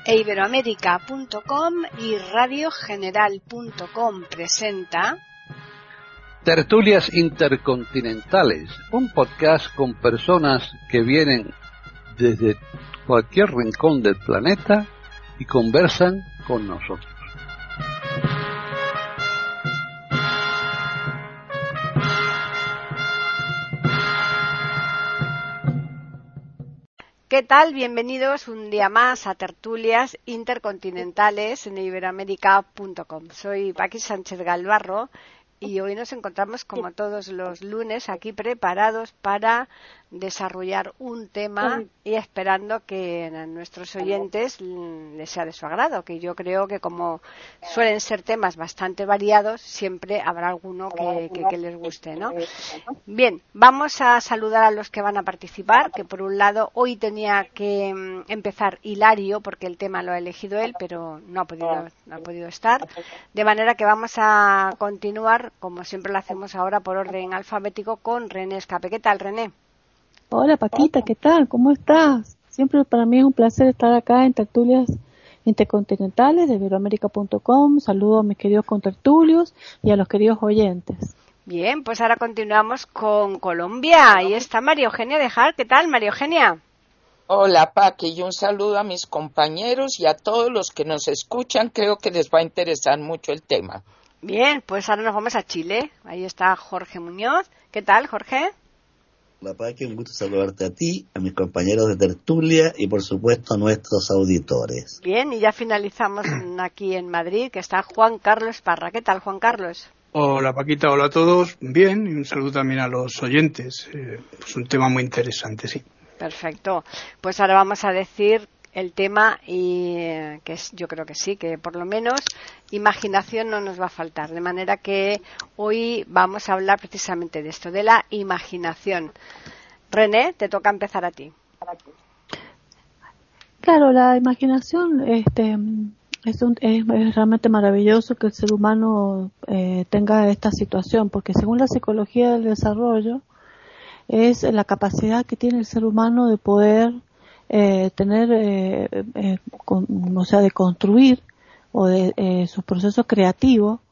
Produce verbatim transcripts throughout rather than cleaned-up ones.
iberoamerica punto com y radio general punto com presenta Tertulias Intercontinentales, un podcast con personas que vienen desde cualquier rincón del planeta y conversan con nosotros. ¿Qué tal? Bienvenidos un día más a Tertulias Intercontinentales en iberoamerica punto com. Soy Paqui Sánchez Galvarro y hoy nos encontramos como todos los lunes aquí preparados para desarrollar un tema y esperando que a nuestros oyentes les sea de su agrado, que yo creo que como suelen ser temas bastante variados, siempre habrá alguno que, que, que les guste, ¿no? Bien, vamos a saludar a los que van a participar, que por un lado hoy tenía que um, empezar Hilario, porque el tema lo ha elegido él, pero no ha podido, no ha podido estar, de manera que vamos a continuar, como siempre lo hacemos ahora, por orden alfabético con René Escape. ¿Qué tal, René? Hola Paquita, ¿qué tal? ¿Cómo estás? Siempre para mí es un placer estar acá en Tertulias Intercontinentales de iberoamerica punto com. Saludos a mis queridos contertulios y a los queridos oyentes. Bien, pues ahora continuamos con Colombia. Ahí está María Eugenia Dejar. ¿Qué tal, María Eugenia? Hola Paqui, y un saludo a mis compañeros y a todos los que nos escuchan. Creo que les va a interesar mucho el tema. Bien, pues ahora nos vamos a Chile. Ahí está Jorge Muñoz. ¿Qué tal, Jorge? Hola Paqui, un gusto saludarte a ti, a mis compañeros de tertulia y por supuesto a nuestros auditores. Bien, y ya finalizamos aquí en Madrid, que está Juan Carlos Parra. ¿Qué tal, Juan Carlos? Hola Paquita, hola a todos. Bien, y un saludo también a los oyentes. Eh, pues un tema muy interesante, sí. Perfecto. Pues ahora vamos a decir el tema y eh, que es, yo creo que sí, que por lo menos imaginación no nos va a faltar, de manera que hoy vamos a hablar precisamente de esto, de la imaginación. René, te toca empezar a ti. Claro, la imaginación este, es, un, es, es realmente maravilloso que el ser humano eh, tenga esta situación, porque según la psicología del desarrollo es la capacidad que tiene el ser humano de poder Eh, tener, eh, eh, con, o sea, de construir o de eh, sus procesos creativos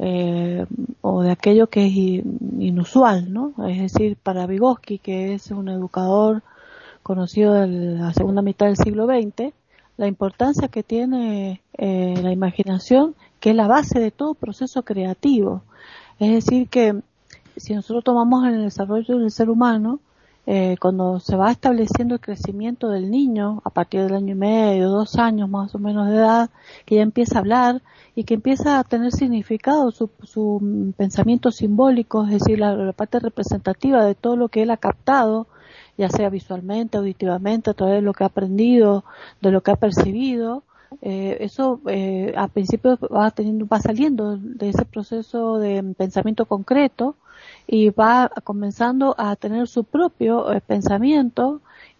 eh, o de aquello que es inusual, ¿no? Es decir, para Vygotsky, que es un educador conocido de la segunda mitad del siglo veinte, la importancia que tiene eh, la imaginación, que es la base de todo proceso creativo. Es decir, que si nosotros tomamos en el desarrollo del ser humano, Eh, cuando se va estableciendo el crecimiento del niño a partir del año y medio, dos años más o menos de edad, que ya empieza a hablar y que empieza a tener significado su, su pensamiento simbólico, es decir, la, la parte representativa de todo lo que él ha captado, ya sea visualmente, auditivamente, a través de lo que ha aprendido, de lo que ha percibido. Eh, eso eh, al principio va teniendo, va saliendo de ese proceso de pensamiento concreto y va comenzando a tener su propio eh, pensamiento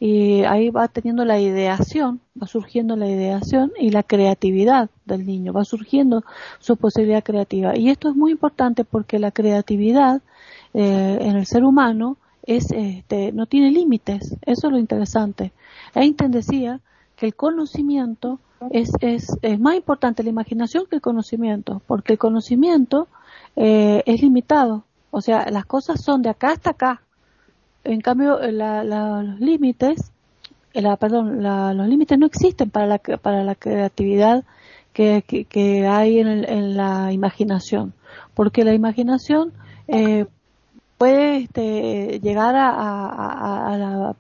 y ahí va teniendo la ideación, va surgiendo la ideación y la creatividad del niño, va surgiendo su posibilidad creativa. Y esto es muy importante porque la creatividad eh, en el ser humano es este, no tiene límites, eso es lo interesante. Einstein decía que el conocimiento es, es, es más importante la imaginación que el conocimiento, porque el conocimiento eh, es limitado. O sea, las cosas son de acá hasta acá. En cambio, la, la, los límites, la, perdón, la, los límites no existen para la para la creatividad que, que, que hay en, el, en la imaginación, porque la imaginación eh, puede este, llegar a, a, a, la,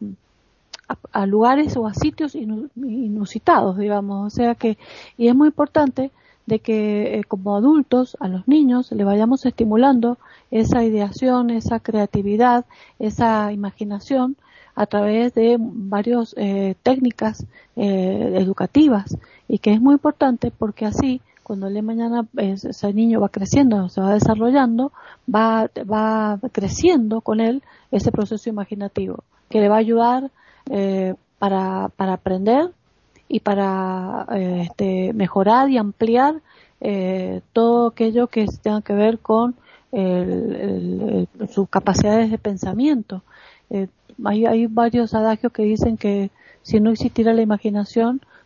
a, a lugares o a sitios inusitados, digamos. O sea que, y es muy importante de que eh, como adultos a los niños le vayamos estimulando esa ideación, esa creatividad, esa imaginación a través de varias eh, técnicas eh, educativas, y que es muy importante porque así cuando el día de mañana eh, ese niño va creciendo, se va desarrollando, va, va creciendo con él ese proceso imaginativo que le va a ayudar eh, para, para aprender y para eh, este, mejorar y ampliar eh, todo aquello que tenga que ver con el, el, el, sus capacidades de pensamiento. Eh, hay, hay varios adagios que dicen que si no existiera la imaginación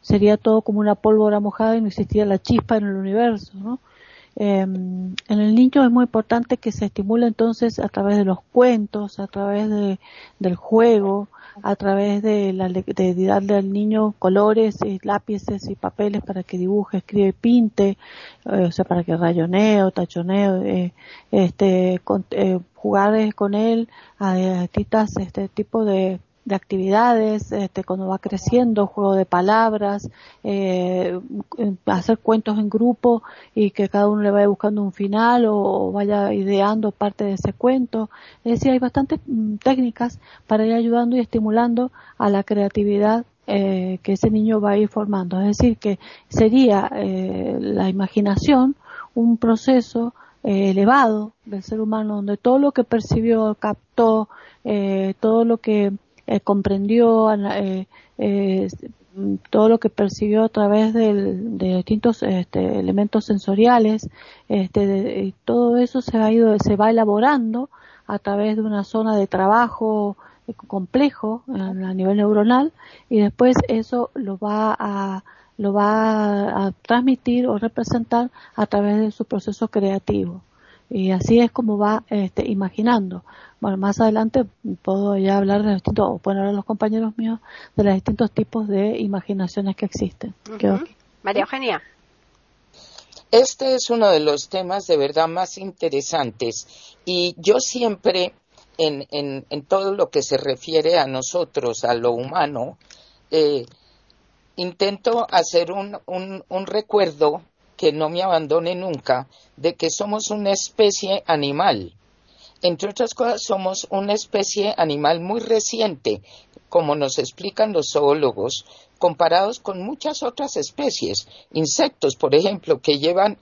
sería todo como una pólvora mojada y no existiría la chispa en el universo, ¿no? Eh, en el niño es muy importante que se estimule entonces a través de los cuentos, a través de, del juego, a través de, la, de darle al niño colores, y lápices y papeles para que dibuje, escribe, pinte, eh, o sea, para que rayonee o tachonee, eh, este, con, eh, jugar con él a, a distintas este tipo de de actividades, este, cuando va creciendo, juego de palabras, eh, hacer cuentos en grupo y que cada uno le vaya buscando un final o, o vaya ideando parte de ese cuento. Es decir, hay bastantes mm, técnicas para ir ayudando y estimulando a la creatividad eh, que ese niño va a ir formando. Es decir, que sería eh, la imaginación un proceso eh, elevado del ser humano donde todo lo que percibió, captó, eh, todo lo que Eh, comprendió eh, eh, todo lo que percibió a través del, de distintos este, elementos sensoriales, este, de, todo eso se ha ido, se va elaborando a través de una zona de trabajo complejo a nivel neuronal y después eso lo va a lo va a transmitir o representar a través de su proceso creativo. Y así es como va este, imaginando. Bueno, más adelante puedo ya hablar de los distintos, o pueden hablar los compañeros míos, de los distintos tipos de imaginaciones que existen. Uh-huh. María Eugenia. Este es uno de los temas de verdad más interesantes y yo siempre, en, en, en todo lo que se refiere a nosotros, a lo humano, eh, intento hacer un, un, un recuerdo que no me abandone nunca, de que somos una especie animal. Entre otras cosas, somos una especie animal muy reciente, como nos explican los zoólogos, comparados con muchas otras especies, insectos, por ejemplo, que llevan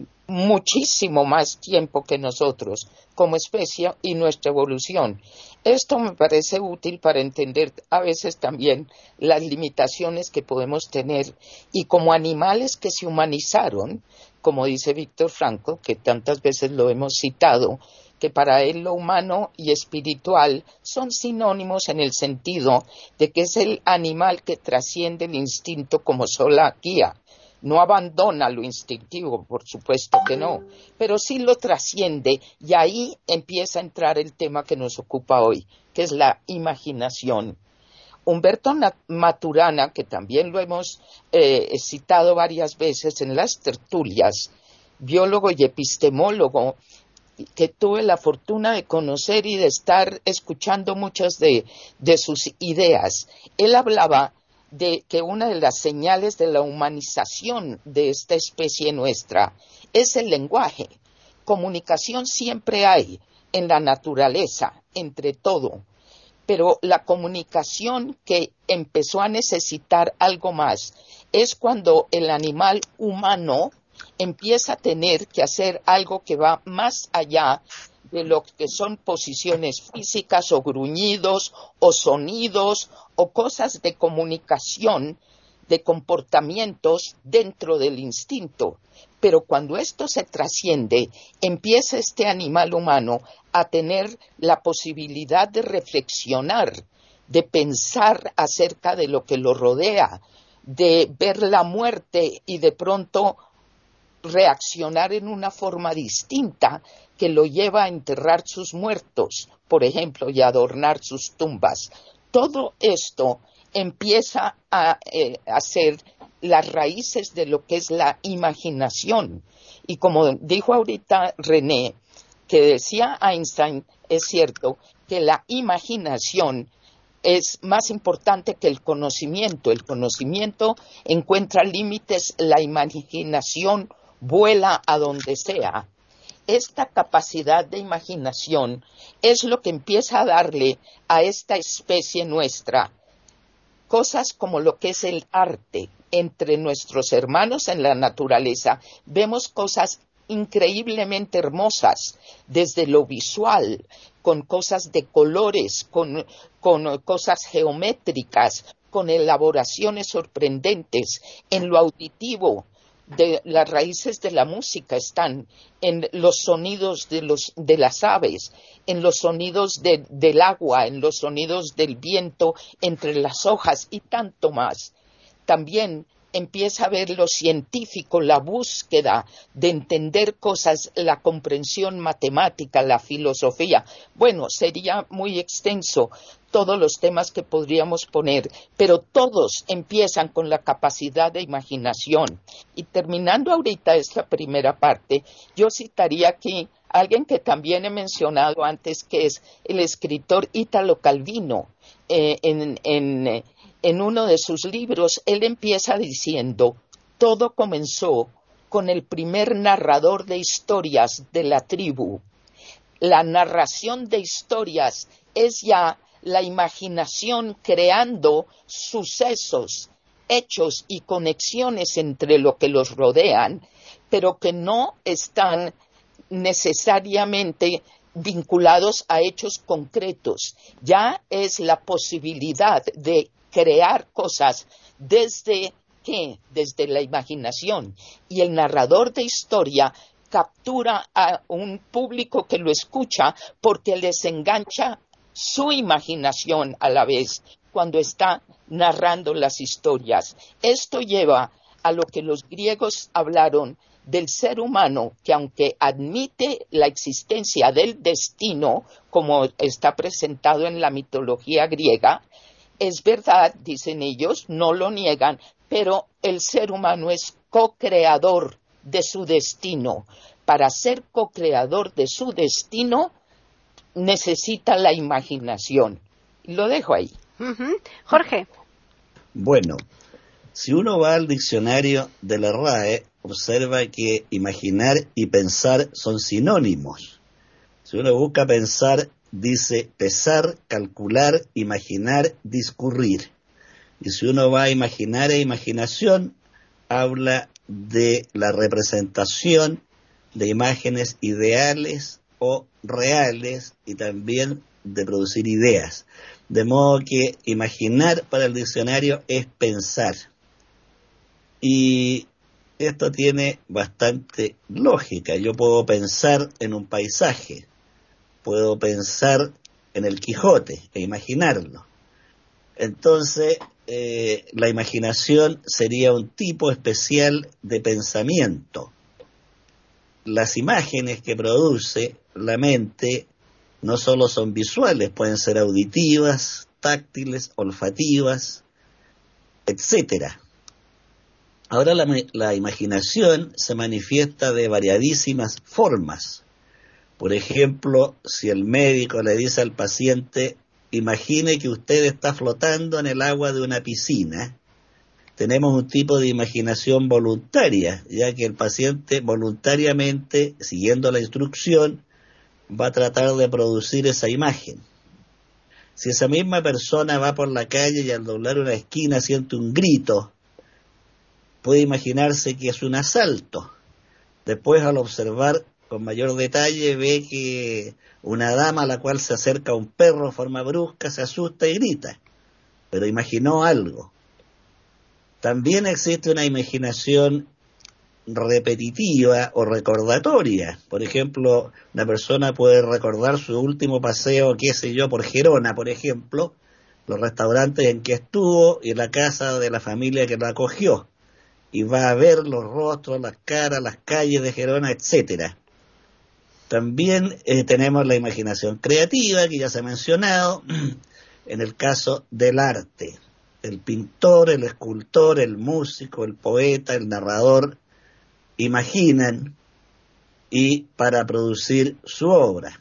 muchísimo más tiempo que nosotros como especie y nuestra evolución. Esto me parece útil para entender a veces también las limitaciones que podemos tener y como animales que se humanizaron, como dice Víctor Frankl, que tantas veces lo hemos citado, que para él lo humano y espiritual son sinónimos en el sentido de que es el animal que trasciende el instinto como sola guía. No abandona lo instintivo, por supuesto que no, pero sí lo trasciende y ahí empieza a entrar el tema que nos ocupa hoy, que es la imaginación. Humberto Maturana, que también lo hemos eh, citado varias veces en las tertulias, biólogo y epistemólogo, que tuve la fortuna de conocer y de estar escuchando muchas de, de sus ideas. Él hablaba de que una de las señales de la humanización de esta especie nuestra es el lenguaje. Comunicación siempre hay en la naturaleza, entre todo, pero la comunicación que empezó a necesitar algo más es cuando el animal humano empieza a tener que hacer algo que va más allá de lo que son posiciones físicas o gruñidos o sonidos o cosas de comunicación, de comportamientos dentro del instinto. Pero cuando esto se trasciende, empieza este animal humano a tener la posibilidad de reflexionar, de pensar acerca de lo que lo rodea, de ver la muerte y de pronto reaccionar en una forma distinta que lo lleva a enterrar sus muertos, por ejemplo, y adornar sus tumbas. Todo esto empieza a, eh, a ser las raíces de lo que es la imaginación. Y como dijo ahorita René, que decía Einstein, es cierto, que la imaginación es más importante que el conocimiento. El conocimiento encuentra límites, la imaginación vuela a donde sea. Esta capacidad de imaginación es lo que empieza a darle a esta especie nuestra cosas como lo que es el arte. Entre nuestros hermanos en la naturaleza vemos cosas increíblemente hermosas, desde lo visual, con cosas de colores, con, con cosas geométricas, con elaboraciones sorprendentes, en lo auditivo. De las raíces de la música están en los sonidos de, los, de las aves, en los sonidos de, del agua, en los sonidos del viento entre las hojas y tanto más. también empieza a ver lo científico, la búsqueda de entender cosas, la comprensión matemática, la filosofía. Bueno, sería muy extenso todos los temas que podríamos poner, pero todos empiezan con la capacidad de imaginación. Y terminando ahorita esta primera parte, yo citaría aquí a alguien que también he mencionado antes, que es el escritor Ítalo Calvino. Eh, en, en, en uno de sus libros, él empieza diciendo: todo comenzó con el primer narrador de historias de la tribu. La narración de historias es ya la imaginación creando sucesos, hechos y conexiones entre lo que los rodean, pero que no están necesariamente vinculados a hechos concretos. Ya es la posibilidad de crear cosas desde ¿qué? Desde la imaginación. Y el narrador de historia captura a un público que lo escucha porque les engancha su imaginación a la vez cuando está narrando las historias. Esto lleva a lo que los griegos hablaron del ser humano, que aunque admite la existencia del destino, como está presentado en la mitología griega, es verdad, dicen ellos, no lo niegan, pero el ser humano es co-creador de su destino. Para ser co-creador de su destino, necesita la imaginación. Lo dejo ahí. Uh-huh. Jorge. Bueno, si uno va al diccionario de la R A E, observa que imaginar y pensar son sinónimos. Si uno busca pensar, dice pesar, calcular, imaginar, discurrir. Y si uno va a imaginar e imaginación, habla de la representación de imágenes ideales o reales y también de producir ideas. De modo que imaginar para el diccionario es pensar. Y esto tiene bastante lógica. Yo puedo pensar en un paisaje, puedo pensar en el Quijote e imaginarlo. Entonces, eh, la imaginación sería un tipo especial de pensamiento. Las imágenes que produce la mente no solo son visuales, pueden ser auditivas, táctiles, olfativas, etcétera. Ahora la, la imaginación se manifiesta de variadísimas formas. Por ejemplo, si el médico le dice al paciente: imagine que usted está flotando en el agua de una piscina, tenemos un tipo de imaginación voluntaria, ya que el paciente voluntariamente, siguiendo la instrucción, va a tratar de producir esa imagen. Si esa misma persona va por la calle y al doblar una esquina siente un grito, puede imaginarse que es un asalto. Después, al observar con mayor detalle, ve que una dama a la cual se acerca un perro de forma brusca se asusta y grita, pero imaginó algo. También existe una imaginación repetitiva o recordatoria. Por ejemplo, una persona puede recordar su último paseo, qué sé yo, por Gerona, por ejemplo, los restaurantes en que estuvo y la casa de la familia que lo acogió, y va a ver los rostros, las caras, las calles de Gerona, etcétera. También eh, tenemos la imaginación creativa, que ya se ha mencionado, en el caso del arte. El pintor, el escultor, el músico, el poeta, el narrador, imaginan y para producir su obra.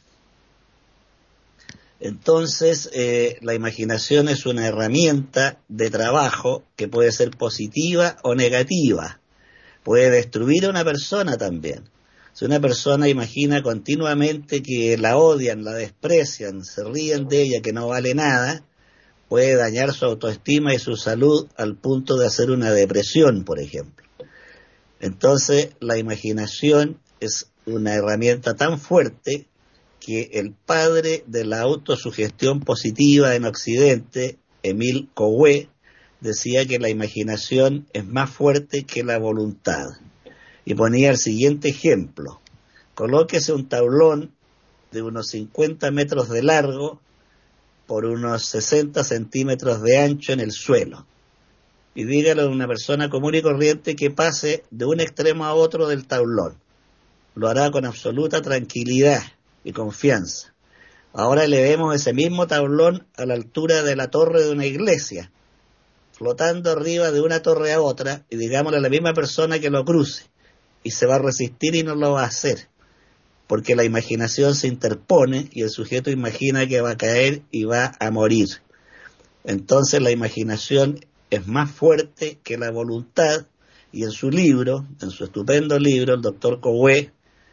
Entonces, eh, la imaginación es una herramienta de trabajo que puede ser positiva o negativa. Puede destruir a una persona también. Si una persona imagina continuamente que la odian, la desprecian, se ríen de ella, que no vale nada, puede dañar su autoestima y su salud al punto de hacer una depresión, por ejemplo. Entonces, la imaginación es una herramienta tan fuerte que el padre de la autosugestión positiva en Occidente, Emile Coué, decía que la imaginación es más fuerte que la voluntad. Y ponía el siguiente ejemplo: colóquese un tablón de unos cincuenta metros de largo por unos sesenta centímetros de ancho en el suelo. y dígale a una persona común y corriente que pase de un extremo a otro del tablón. Lo hará con absoluta tranquilidad y confianza. Ahora elevemos ese mismo tablón a la altura de la torre de una iglesia, flotando arriba de una torre a otra, y digámosle a la misma persona que lo cruce, y se va a resistir y no lo va a hacer, porque la imaginación se interpone y el sujeto imagina que va a caer y va a morir. Entonces la imaginación es más fuerte que la voluntad, y en su libro, en su estupendo libro, el doctor Coué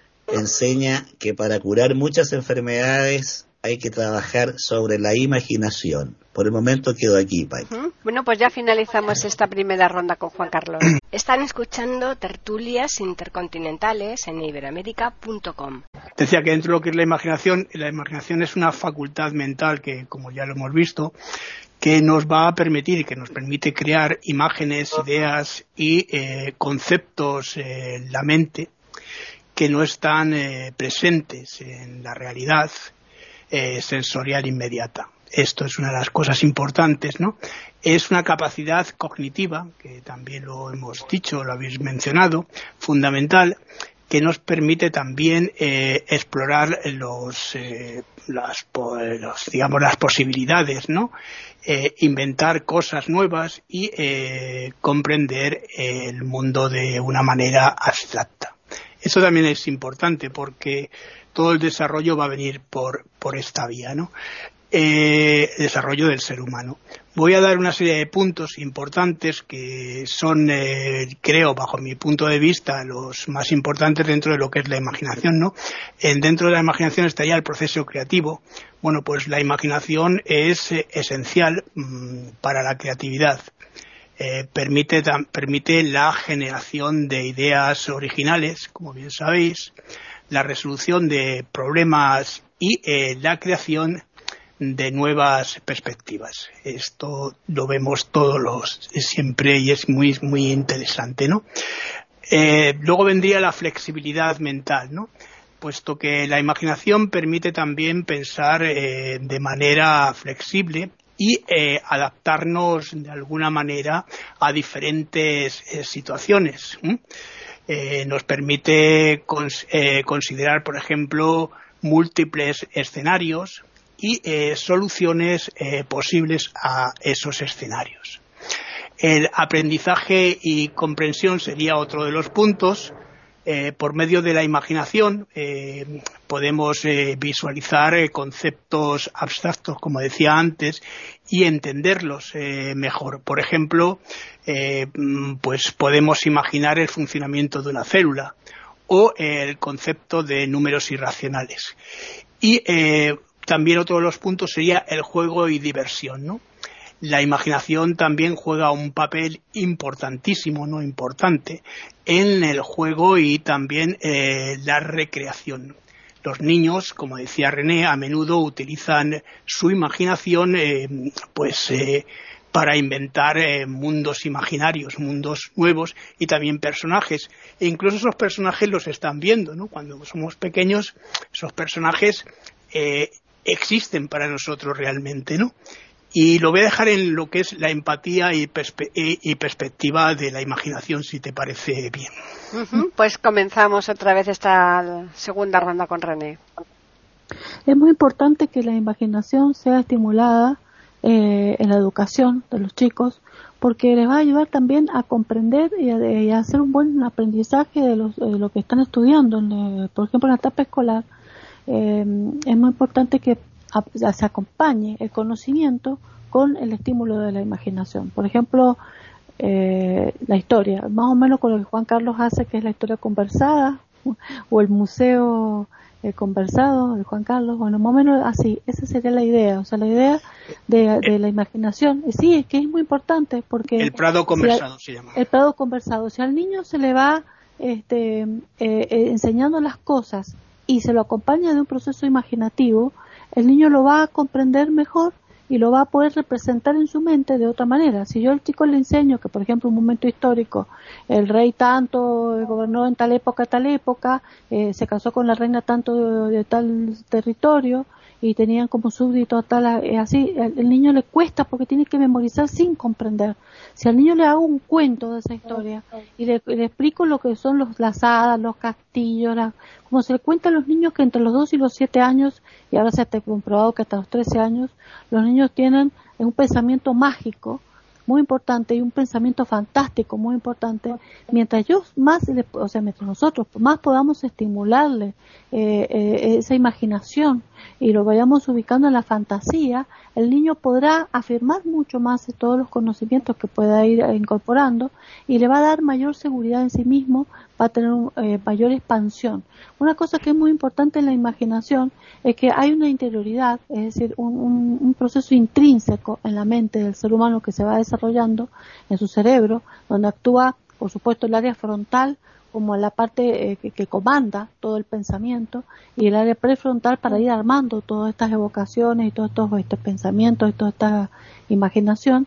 enseña que para curar muchas enfermedades hay que trabajar sobre la imaginación. Por el momento quedo aquí, Pai. Uh-huh. Bueno, pues ya finalizamos esta primera ronda con Juan Carlos. Están escuchando Tertulias Intercontinentales en iberoamérica punto com. Decía que dentro de lo que es la imaginación, la imaginación es una facultad mental que, como ya lo hemos visto, que nos va a permitir, que nos permite crear imágenes, ideas y eh, conceptos eh, en la mente que no están eh, presentes en la realidad eh, sensorial inmediata. Esto es una de las cosas importantes, ¿no? Es una capacidad cognitiva, que también lo hemos dicho, lo habéis mencionado, fundamental, que nos permite también eh, explorar los, eh, las, los, digamos, las posibilidades, ¿no? Eh, inventar cosas nuevas y eh, comprender el mundo de una manera abstracta. Eso también es importante porque todo el desarrollo va a venir por, por esta vía, ¿no? Eh, desarrollo del ser humano. Voy a dar una serie de puntos importantes que son, eh, creo, bajo mi punto de vista, los más importantes dentro de lo que es la imaginación, ¿no? En, dentro de la imaginación estaría el proceso creativo. Bueno, pues la imaginación es eh, esencial mmm, para la creatividad. Eh, permite, tam, permite la generación de ideas originales, como bien sabéis, la resolución de problemas y eh, la creación de nuevas perspectivas. Esto lo vemos todos los siempre y es muy muy interesante, ¿no? Eh, luego vendría la flexibilidad mental, ¿no? Puesto que la imaginación permite también pensar eh, de manera flexible y eh, adaptarnos de alguna manera a diferentes eh, situaciones. ¿Mm? Eh, nos permite cons- eh, considerar, por ejemplo, múltiples escenarios y eh, soluciones eh, posibles a esos escenarios. El aprendizaje y comprensión sería otro de los puntos. Eh, por medio de la imaginación eh, podemos eh, visualizar eh, conceptos abstractos, como decía antes, y entenderlos eh, mejor. Por ejemplo, eh, pues podemos imaginar el funcionamiento de una célula o eh, el concepto de números irracionales. Y eh, también otro de los puntos sería el juego y diversión, ¿no? La imaginación también juega un papel importantísimo, no importante, en el juego y también eh, la recreación. Los niños, como decía René, a menudo utilizan su imaginación eh, pues eh, para inventar eh, mundos imaginarios, mundos nuevos y también personajes. E incluso esos personajes los están viendo, ¿no? Cuando somos pequeños, esos personajes eh, existen para nosotros realmente, ¿no? Y lo voy a dejar en lo que es la empatía y, perspe- y perspectiva de la imaginación, si te parece bien. Uh-huh. Pues comenzamos otra vez esta segunda ronda con René. Es muy importante que la imaginación sea estimulada eh, en la educación de los chicos, porque les va a ayudar también a comprender y a, y a hacer un buen aprendizaje de, los, de lo que están estudiando. En, por ejemplo, en la etapa escolar eh, es muy importante que a, se acompañe el conocimiento con el estímulo de la imaginación. Por ejemplo, eh, la historia, más o menos con lo que Juan Carlos hace, que es la historia conversada, o el museo eh, conversado de Juan Carlos, bueno, más o menos así, esa sería la idea, o sea, la idea de, de la imaginación. Y sí, es que es muy importante, porque... El Prado conversado si a, se llama. El Prado conversado, si al niño se le va este, eh, eh, enseñando las cosas y se lo acompaña de un proceso imaginativo, el niño lo va a comprender mejor y lo va a poder representar en su mente de otra manera. Si yo al chico le enseño que, por ejemplo, un momento histórico, el rey tanto eh, gobernó en tal época, tal época, eh, se casó con la reina tanto de, de tal territorio, y tenían como súbdito tal, eh, así, el, el niño le cuesta porque tiene que memorizar sin comprender. Si al niño le hago un cuento de esa historia y le, le explico lo que son los, las hadas, los castillos, la, como se le cuenta a los niños que entre los dos y los siete años, y ahora se ha comprobado que hasta los trece años, los niños tienen un pensamiento mágico muy importante y un pensamiento fantástico muy importante. Mientras yo más, o sea, mientras nosotros más podamos estimularle eh, eh, esa imaginación y lo vayamos ubicando en la fantasía, el niño podrá afirmar mucho más de todos los conocimientos que pueda ir incorporando y le va a dar mayor seguridad en sí mismo, va a tener un, eh, mayor expansión. Una cosa que es muy importante en la imaginación es que hay una interioridad, es decir, un, un, un proceso intrínseco en la mente del ser humano que se va desarrollando en su cerebro, donde actúa, por supuesto, el área frontal como la parte eh, que, que comanda todo el pensamiento, y el área prefrontal para ir armando todas estas evocaciones y todos estos, estos pensamientos y toda esta imaginación.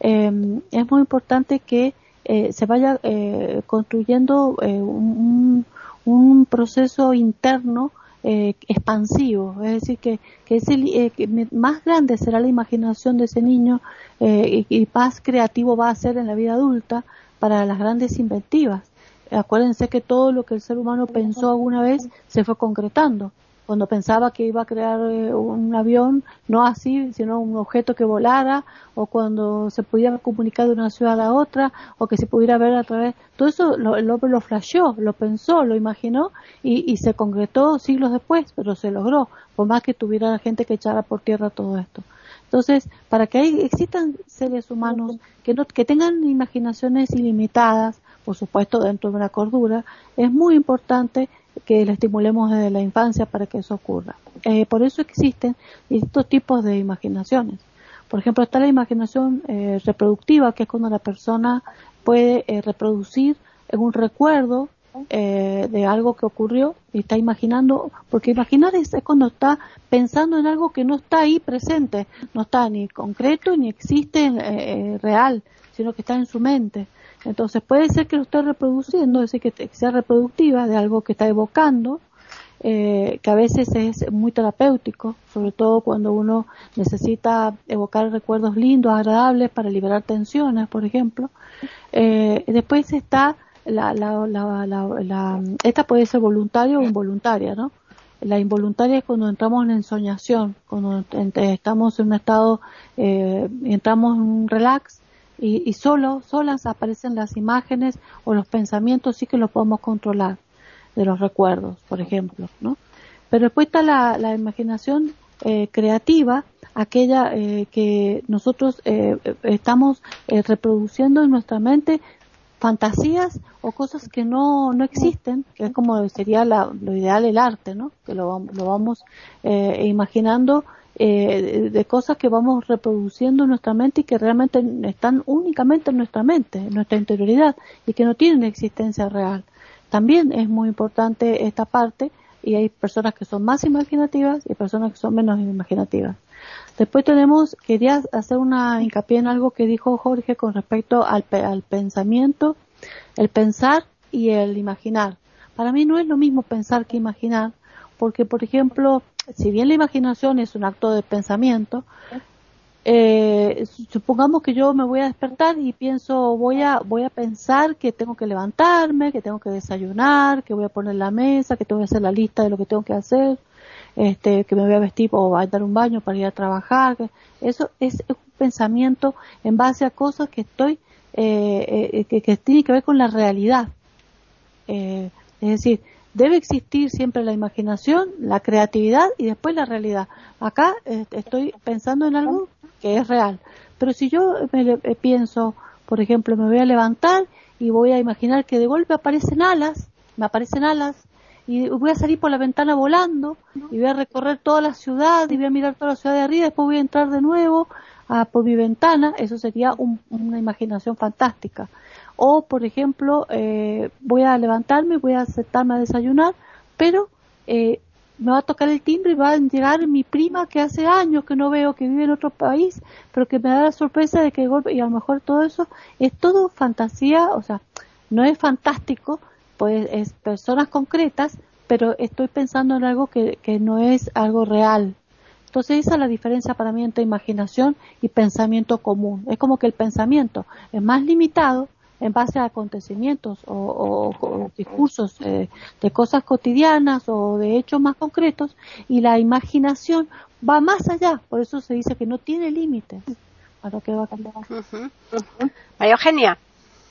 Eh, es muy importante que eh, se vaya eh, construyendo eh, un, un proceso interno eh, expansivo, es decir, que, que, ese, eh, que más grande será la imaginación de ese niño eh, y, y más creativo va a ser en la vida adulta para las grandes inventivas. Acuérdense que todo lo que el ser humano pensó alguna vez se fue concretando. Cuando pensaba que iba a crear eh, un avión, no así, sino un objeto que volara, o cuando se pudiera comunicar de una ciudad a la otra, o que se pudiera ver a través, todo eso lo, el hombre lo flasheó, lo pensó, lo imaginó, y, y se concretó siglos después, pero se logró, por más que tuviera gente que echara por tierra todo esto. Entonces, para que hay, existan seres humanos que no, que tengan imaginaciones ilimitadas, por supuesto dentro de una cordura, es muy importante que le estimulemos desde la infancia para que eso ocurra. Eh, por eso existen distintos tipos de imaginaciones. Por ejemplo, está la imaginación eh, reproductiva, que es cuando la persona puede eh, reproducir un recuerdo eh, de algo que ocurrió y está imaginando, porque imaginar es, es cuando está pensando en algo que no está ahí presente, no está ni concreto ni existe eh, real, sino que está en su mente. Entonces puede ser que lo esté reproduciendo, es decir, que sea reproductiva de algo que está evocando, eh, que a veces es muy terapéutico, sobre todo cuando uno necesita evocar recuerdos lindos, agradables, para liberar tensiones, por ejemplo. Eh, después está la, la, la, la, la, esta puede ser voluntaria o involuntaria, ¿no? La involuntaria es cuando entramos en ensoñación, cuando estamos en un estado, eh, entramos en un relax, y, y solo, solas aparecen las imágenes o los pensamientos, sí que los podemos controlar, de los recuerdos, por ejemplo, ¿no? Pero después está la, la imaginación eh, creativa, aquella eh, que nosotros eh, estamos eh, reproduciendo en nuestra mente fantasías o cosas que no no existen, que es como sería la, lo ideal el arte, ¿no? Que lo, lo vamos eh, imaginando eh, de, de cosas que vamos reproduciendo en nuestra mente y que realmente están únicamente en nuestra mente, en nuestra interioridad, y que no tienen existencia real. También es muy importante esta parte, y hay personas que son más imaginativas y personas que son menos imaginativas. Después tenemos, quería hacer una hincapié en algo que dijo Jorge con respecto al, al pensamiento, el pensar y el imaginar. Para mí no es lo mismo pensar que imaginar, porque, por ejemplo, si bien la imaginación es un acto de pensamiento, eh, supongamos que yo me voy a despertar y pienso, voy a voy a pensar que tengo que levantarme, que tengo que desayunar, que voy a poner la mesa, que tengo que hacer la lista de lo que tengo que hacer, este, que me voy a vestir o a dar un baño para ir a trabajar. Que eso es un pensamiento en base a cosas que estoy eh, eh, que, que tiene que ver con la realidad. Eh, es decir, debe existir siempre la imaginación, la creatividad y después la realidad. Acá eh, estoy pensando en algo que es real. Pero si yo me le, eh, pienso, por ejemplo, me voy a levantar y voy a imaginar que de golpe aparecen alas, me aparecen alas, y voy a salir por la ventana volando, y voy a recorrer toda la ciudad, y voy a mirar toda la ciudad de arriba, después voy a entrar de nuevo a, por mi ventana, eso sería un, una imaginación fantástica. O, por ejemplo, eh, voy a levantarme, voy a sentarme a desayunar, pero eh, me va a tocar el timbre y va a llegar mi prima que hace años que no veo, que vive en otro país, pero que me da la sorpresa de que de golpe, y a lo mejor todo eso es todo fantasía, o sea, no es fantástico, pues es personas concretas, pero estoy pensando en algo que, que no es algo real. Entonces esa es la diferencia para mí entre imaginación y pensamiento común. Es como que el pensamiento es más limitado en base a acontecimientos o, o, o discursos eh, de cosas cotidianas o de hechos más concretos, y la imaginación va más allá, por eso se dice que no tiene límites a lo que va a cambiar. Uh-huh. Uh-huh. María Eugenia.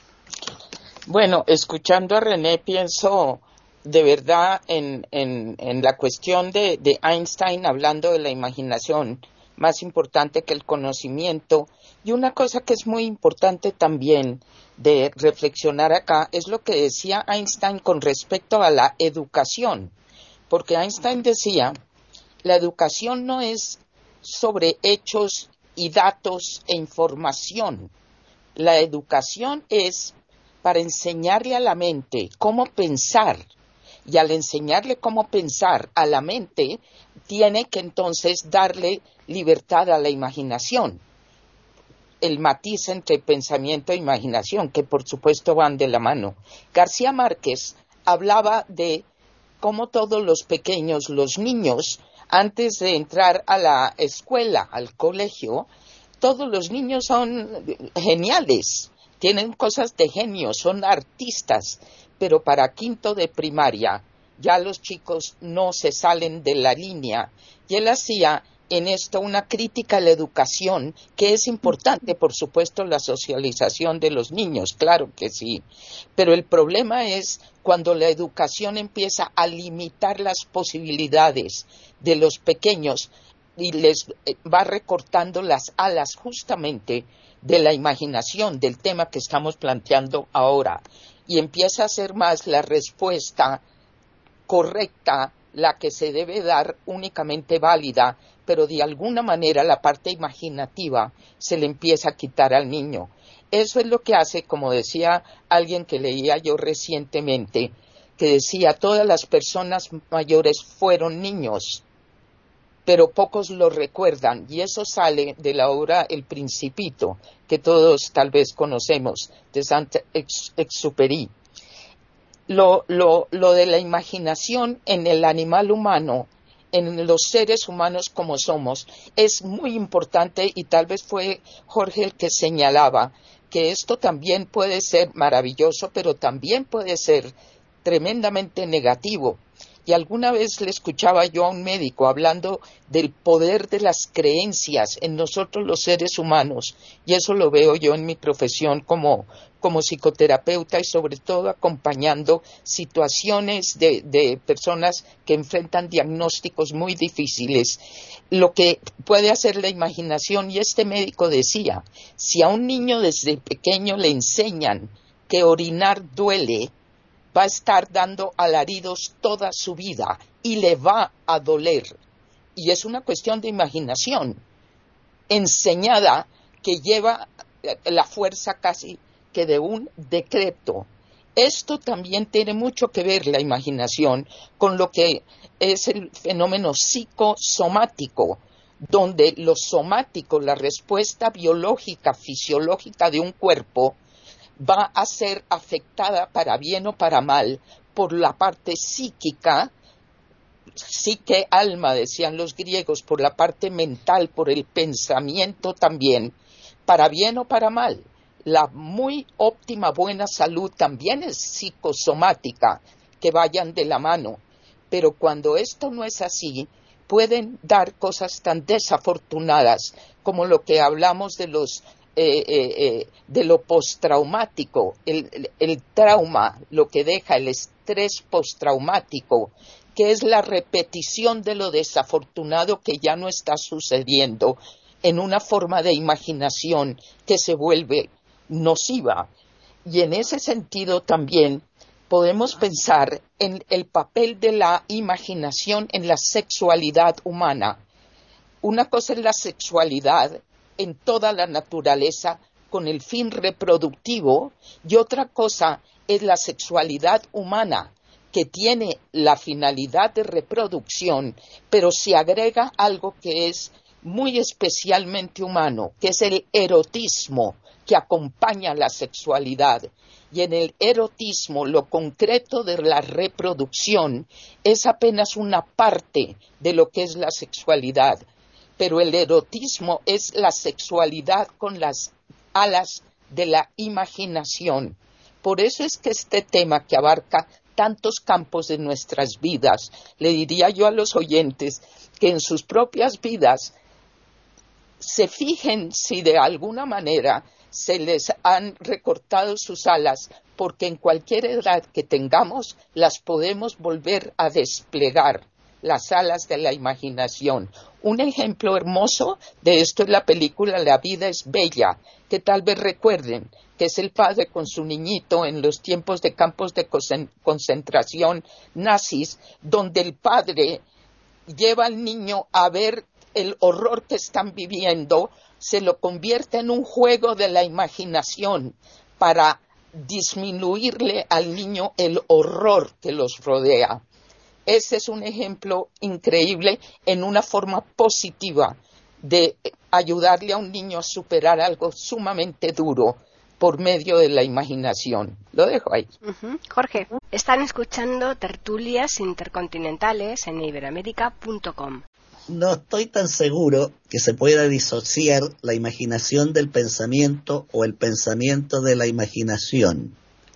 Bueno, escuchando a René pienso de verdad en, en, en la cuestión de, de Einstein hablando de la imaginación, más importante que el conocimiento. Y una cosa que es muy importante también de reflexionar acá es lo que decía Einstein con respecto a la educación. Porque Einstein decía, la educación no es sobre hechos y datos e información. La educación es para enseñarle a la mente cómo pensar. Y al enseñarle cómo pensar a la mente, tiene que entonces darle libertad a la imaginación. El matiz entre pensamiento e imaginación, que por supuesto van de la mano. García Márquez hablaba de cómo todos los pequeños, los niños, antes de entrar a la escuela, al colegio, todos los niños son geniales, tienen cosas de genio, son artistas, pero para quinto de primaria ya los chicos no se salen de la línea. Y él hacía en esto una crítica a la educación, que es importante, por supuesto, la socialización de los niños, claro que sí, pero el problema es cuando la educación empieza a limitar las posibilidades de los pequeños y les va recortando las alas justamente de la imaginación, del tema que estamos planteando ahora, y empieza a ser más la respuesta correcta, la que se debe dar únicamente válida, pero de alguna manera la parte imaginativa se le empieza a quitar al niño. Eso es lo que hace, como decía alguien que leía yo recientemente, que decía, todas las personas mayores fueron niños, pero pocos lo recuerdan, y eso sale de la obra El Principito, que todos tal vez conocemos, de Saint-Exupéry. Lo, lo, lo de la imaginación en el animal humano, en los seres humanos como somos, es muy importante, y tal vez fue Jorge el que señalaba que esto también puede ser maravilloso, pero también puede ser tremendamente negativo. Y alguna vez le escuchaba yo a un médico hablando del poder de las creencias en nosotros los seres humanos, y eso lo veo yo en mi profesión como, como psicoterapeuta, y sobre todo acompañando situaciones de, de personas que enfrentan diagnósticos muy difíciles. Lo que puede hacer la imaginación, y este médico decía, si a un niño desde pequeño le enseñan que orinar duele, va a estar dando alaridos toda su vida y le va a doler. Y es una cuestión de imaginación enseñada que lleva la fuerza casi que de un decreto. Esto también tiene mucho que ver, la imaginación, con lo que es el fenómeno psicosomático, donde lo somático, la respuesta biológica, fisiológica de un cuerpo, va a ser afectada para bien o para mal por la parte psíquica, psique, alma, decían los griegos, por la parte mental, por el pensamiento también, para bien o para mal. La muy óptima buena salud también es psicosomática, que vayan de la mano, pero cuando esto no es así, pueden dar cosas tan desafortunadas como lo que hablamos de los Eh, eh, eh, de lo postraumático, el, el, el trauma, lo que deja el estrés postraumático, que es la repetición de lo desafortunado que ya no está sucediendo en una forma de imaginación que se vuelve nociva. Y en ese sentido también podemos pensar en el papel de la imaginación en la sexualidad humana. Una cosa es la sexualidad en toda la naturaleza con el fin reproductivo, y otra cosa es la sexualidad humana, que que tiene la finalidad de reproducción, pero se agrega algo que es muy especialmente humano, que es el erotismo que acompaña la sexualidad. Y en el erotismo, lo concreto de la reproducción es apenas una parte de lo que es la sexualidad, pero el erotismo es la sexualidad con las alas de la imaginación. Por eso es que este tema, que abarca tantos campos de nuestras vidas, le diría yo a los oyentes que en sus propias vidas se fijen si de alguna manera se les han recortado sus alas, porque en cualquier edad que tengamos las podemos volver a desplegar, las alas de la imaginación. Un ejemplo hermoso de esto es la película La vida es bella, que tal vez recuerden, que es el padre con su niñito en los tiempos de campos de concentración nazis, donde el padre lleva al niño a ver el horror que están viviendo, se lo convierte en un juego de la imaginación para disminuirle al niño el horror que los rodea. Ese es un ejemplo increíble en una forma positiva de ayudarle a un niño a superar algo sumamente duro por medio de la imaginación. Lo dejo ahí. Uh-huh. Jorge, están escuchando Tertulias Intercontinentales en iberoamérica punto com. No estoy tan seguro que se pueda disociar la imaginación del pensamiento o el pensamiento de la imaginación.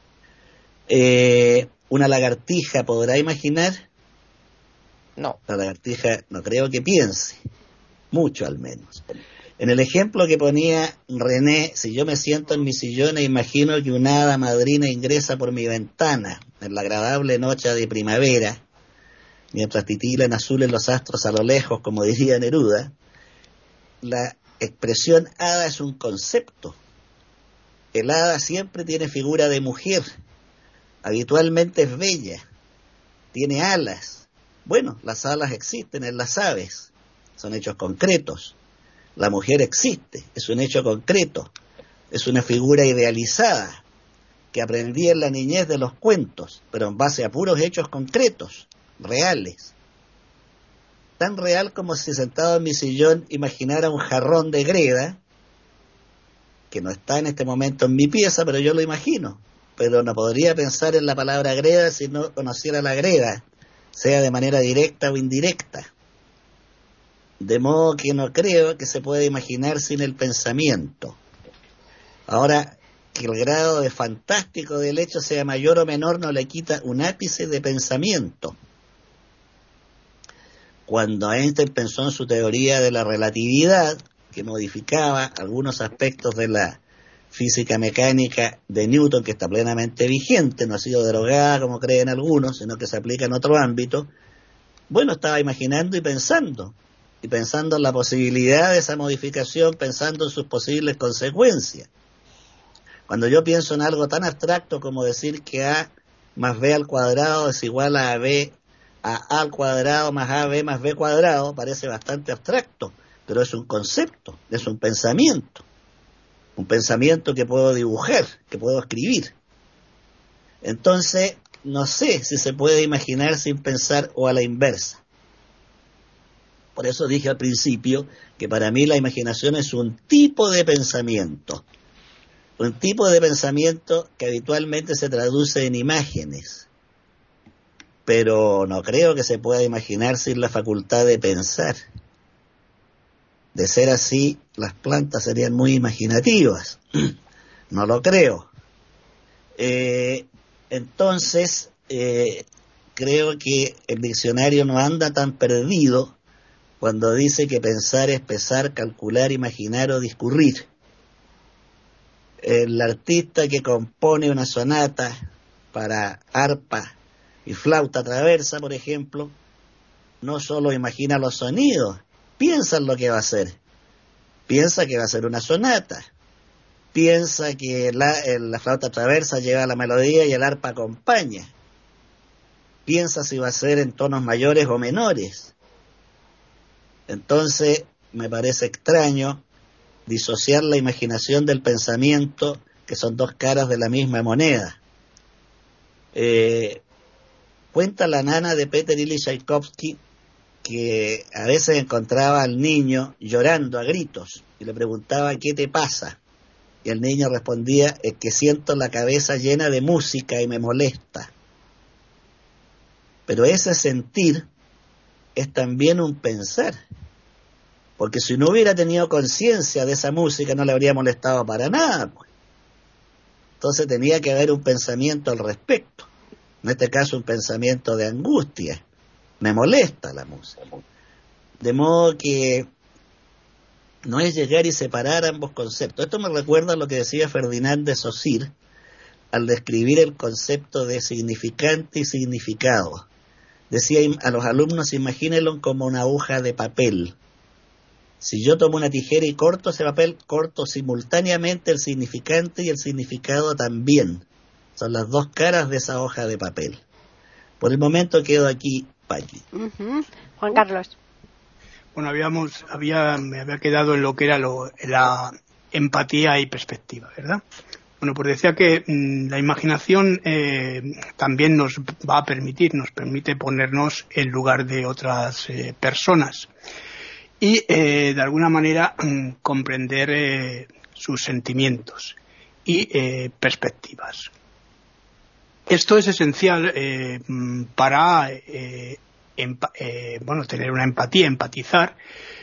Eh, ¿Una lagartija podrá imaginar? No. La lagartija no creo que piense, mucho al menos. En el ejemplo que ponía René, si yo me siento en mi sillón e imagino que una hada madrina ingresa por mi ventana en la agradable noche de primavera, mientras titilan azules los astros a lo lejos, como diría Neruda, la expresión hada es un concepto. El hada siempre tiene figura de mujer, habitualmente es bella, tiene alas. Bueno, las alas existen en las aves, son hechos concretos. La mujer existe, es un hecho concreto, es una figura idealizada que aprendí en la niñez de los cuentos, pero en base a puros hechos concretos, reales. Tan real como si sentado en mi sillón imaginara un jarrón de greda, que no está en este momento en mi pieza, pero yo lo imagino. Pero no podría pensar en la palabra greda si no conociera la greda, sea de manera directa o indirecta. De modo que no creo que se pueda imaginar sin el pensamiento. Ahora, que el grado de fantástico del hecho sea mayor o menor no le quita un ápice de pensamiento. Cuando Einstein pensó en su teoría de la relatividad, que modificaba algunos aspectos de la física mecánica de Newton, que está plenamente vigente, no ha sido derogada como creen algunos, sino que se aplica en otro ámbito, bueno, estaba imaginando y pensando, y pensando en la posibilidad de esa modificación, pensando en sus posibles consecuencias. Cuando yo pienso en algo tan abstracto como decir que A más B al cuadrado es igual a B a A al cuadrado más A B más B cuadrado, parece bastante abstracto, pero es un concepto, es un pensamiento, un pensamiento que puedo dibujar, que puedo escribir. Entonces, no sé si se puede imaginar sin pensar o a la inversa. Por eso dije al principio que para mí la imaginación es un tipo de pensamiento, un tipo de pensamiento que habitualmente se traduce en imágenes, pero no creo que se pueda imaginar sin la facultad de pensar. De ser así, las plantas serían muy imaginativas. No lo creo. Eh, entonces, eh, creo que el diccionario no anda tan perdido cuando dice que pensar es pensar, calcular, imaginar o discurrir. El artista que compone una sonata para arpa y flauta traversa, por ejemplo, no solo imagina los sonidos, piensa en lo que va a hacer. Piensa que va a ser una sonata. Piensa que la, la flauta traversa lleva la melodía y el arpa acompaña. Piensa si va a ser en tonos mayores o menores. Entonces, me parece extraño disociar la imaginación del pensamiento, que son dos caras de la misma moneda. Eh, Cuenta la nana de Peter Ilyich Tchaikovsky que a veces encontraba al niño llorando a gritos y le preguntaba ¿qué te pasa? Y el niño respondía, es que siento la cabeza llena de música y me molesta. Pero ese sentir es también un pensar, porque si no hubiera tenido conciencia de esa música no le habría molestado para nada, pues. Entonces tenía que haber un pensamiento al respecto, en este caso un pensamiento de angustia, me molesta la música. De modo que no es llegar y separar ambos conceptos. Esto me recuerda a lo que decía Ferdinand de Saussure al describir el concepto de significante y significado. Decía a los alumnos, imagínenlo como una aguja de papel. Si yo tomo una tijera y corto ese papel, corto simultáneamente el significante y el significado también. Son las dos caras de esa hoja de papel. Por el momento quedo aquí, Paqui. Uh-huh. Juan Carlos. Bueno, habíamos, había, me había quedado en lo que era lo, la empatía y perspectiva, ¿verdad? Bueno, pues decía que mmm, la imaginación eh, también nos va a permitir, nos permite ponernos en lugar de otras eh, personas y eh, de alguna manera mmm, comprender eh, sus sentimientos y eh, perspectivas. Esto es esencial eh, para eh, empa- eh, bueno, tener una empatía, empatizar.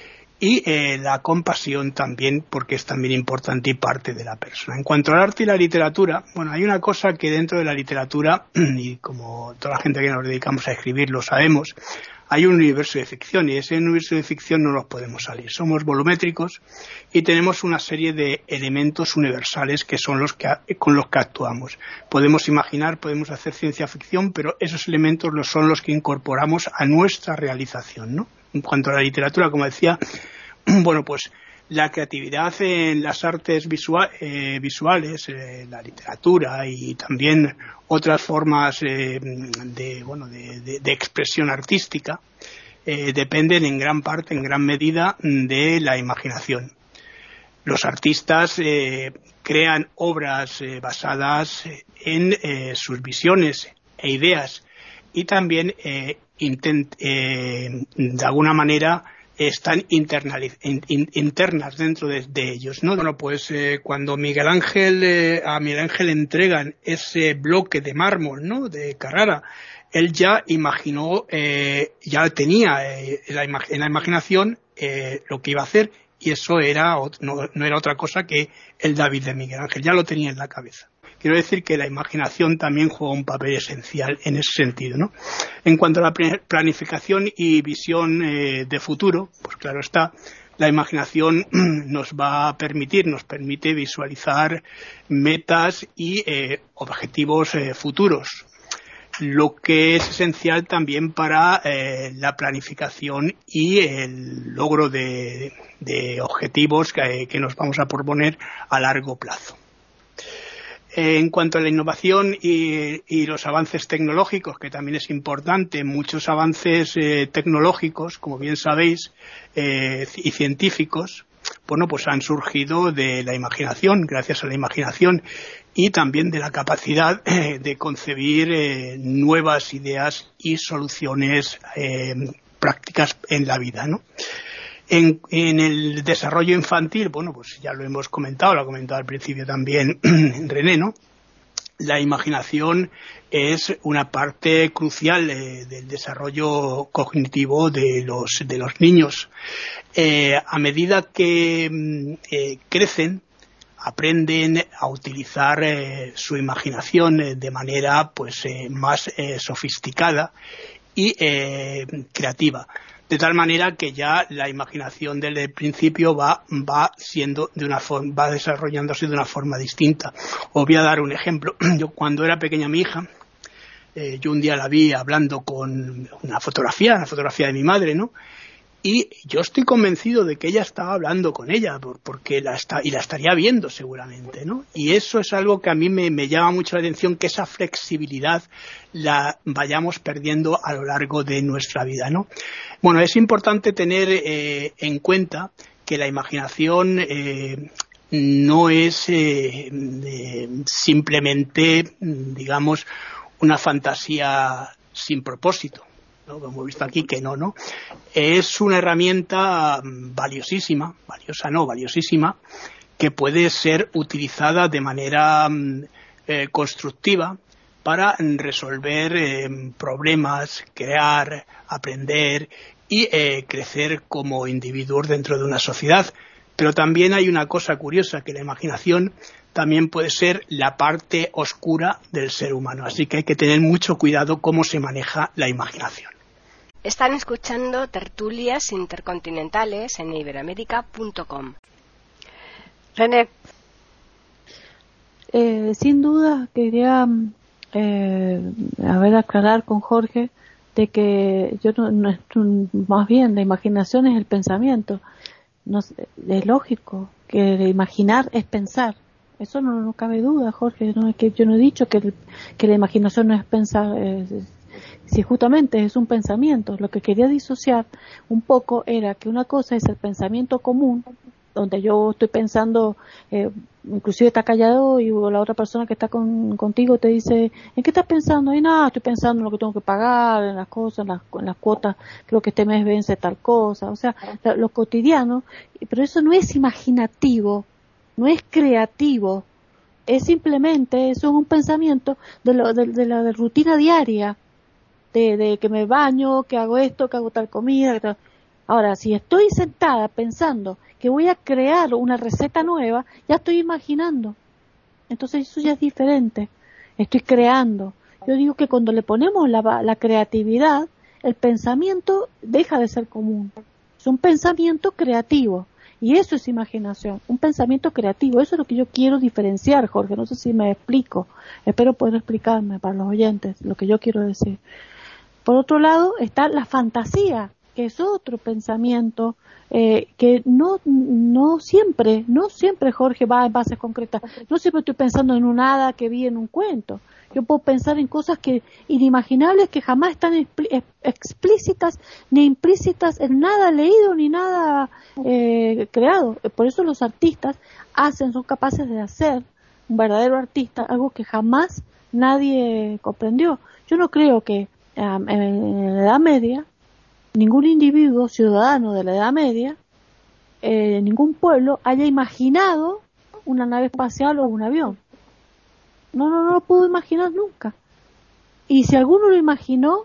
Y eh, la compasión también, porque es también importante y parte de la persona. En cuanto al arte y la literatura, bueno, hay una cosa que dentro de la literatura, y como toda la gente que nos dedicamos a escribir lo sabemos, hay un universo de ficción, y ese universo de ficción no nos podemos salir. Somos volumétricos y tenemos una serie de elementos universales que son los que con los que actuamos. Podemos imaginar, podemos hacer ciencia ficción, pero esos elementos los son los que incorporamos a nuestra realización, ¿no? En cuanto a la literatura, como decía, bueno, pues la creatividad en las artes visual, eh, visuales, eh, la literatura y también otras formas eh, de, bueno, de, de, de expresión artística eh, dependen en gran parte, en gran medida, de la imaginación. Los artistas eh, crean obras eh, basadas en eh, sus visiones e ideas y también eh, intent, eh, de alguna manera están internaliz, in, in, internas dentro de, de ellos, ¿no? Bueno, pues eh, cuando Miguel Ángel eh, a Miguel Ángel entregan ese bloque de mármol, ¿no?, de Carrara, él ya imaginó, eh, ya tenía eh, la imag- en la imaginación eh, lo que iba a hacer, y eso era no, no era otra cosa que el David de Miguel Ángel, ya lo tenía en la cabeza. Quiero decir que la imaginación también juega un papel esencial en ese sentido, ¿no? En cuanto a la planificación y visión eh, de futuro, pues claro está, la imaginación nos va a permitir, nos permite visualizar metas y eh, objetivos eh, futuros, lo que es esencial también para eh, la planificación y el logro de, de objetivos que, que nos vamos a proponer a largo plazo. En cuanto a la innovación y, y los avances tecnológicos, que también es importante, muchos avances eh, tecnológicos, como bien sabéis, eh, y científicos, bueno, pues han surgido de la imaginación, gracias a la imaginación, y también de la capacidad eh, de concebir eh, nuevas ideas y soluciones eh, prácticas en la vida, ¿no? En, en el desarrollo infantil, bueno, pues ya lo hemos comentado, lo ha comentado al principio también René, ¿no? La imaginación es una parte crucial eh, del desarrollo cognitivo de los, de los niños. Eh, a medida que eh, crecen, aprenden a utilizar eh, su imaginación eh, de manera pues eh, más eh, sofisticada y eh, creativa. De tal manera que ya la imaginación desde el principio va, va siendo de una forma, va desarrollándose de una forma distinta. Os voy a dar un ejemplo. Yo cuando era pequeña mi hija, eh, yo un día la vi hablando con una fotografía, una fotografía de mi madre, ¿no? Y yo estoy convencido de que ella estaba hablando con ella, porque la está, y la estaría viendo seguramente, ¿no? Y eso es algo que a mí me, me llama mucho la atención, que esa flexibilidad la vayamos perdiendo a lo largo de nuestra vida, ¿no? Bueno, es importante tener eh, en cuenta que la imaginación eh, no es eh, eh, simplemente, digamos, una fantasía sin propósito, ¿no? Hemos visto aquí que no, ¿no? Es una herramienta valiosísima, valiosa no, valiosísima, que puede ser utilizada de manera eh, constructiva para resolver eh, problemas, crear, aprender y eh, crecer como individuos dentro de una sociedad. Pero también hay una cosa curiosa, que la imaginación también puede ser la parte oscura del ser humano. Así que hay que tener mucho cuidado cómo se maneja la imaginación. Están escuchando Tertulias Intercontinentales en iberoamérica punto com. René. Eh, sin duda quería eh, a ver, aclarar con Jorge de que yo no, no, más bien la imaginación es el pensamiento. No, es lógico que imaginar es pensar. Eso no, no cabe duda, Jorge. No es que yo no he dicho que, el, que la imaginación no es pensar. Eh, si justamente es un pensamiento. Lo que quería disociar un poco era que una cosa es el pensamiento común, donde yo estoy pensando, eh, inclusive está callado y la otra persona que está con, contigo te dice, ¿en qué estás pensando? Y nada, estoy pensando en lo que tengo que pagar, en las cosas, en las, en las cuotas, creo que este mes vence tal cosa, o sea, lo, lo cotidiano, pero eso no es imaginativo, no es creativo, es simplemente, eso es un pensamiento de, lo, de, de la de rutina diaria, de, de que me baño, que hago esto, que hago tal comida, que tal. Ahora, si estoy sentada pensando que voy a crear una receta nueva, ya estoy imaginando. Entonces eso ya es diferente. Estoy creando. Yo digo que cuando le ponemos la, la creatividad, el pensamiento deja de ser común. Es un pensamiento creativo. Y eso es imaginación. Un pensamiento creativo. Eso es lo que yo quiero diferenciar, Jorge. No sé si me explico. Espero poder explicarme para los oyentes lo que yo quiero decir. Por otro lado está la fantasía, que es otro pensamiento eh, que no no siempre, no siempre, Jorge, va en bases concretas. No siempre estoy pensando en un hada que vi en un cuento. Yo puedo pensar en cosas que inimaginables que jamás están expl- explícitas ni implícitas en nada leído ni nada eh, creado. Por eso los artistas hacen, son capaces de hacer, un verdadero artista, algo que jamás nadie comprendió. Yo no creo que um, en, en la Edad Media ningún individuo ciudadano de la Edad Media, eh, ningún pueblo haya imaginado una nave espacial o un avión. No, no, no lo pudo imaginar nunca. Y si alguno lo imaginó,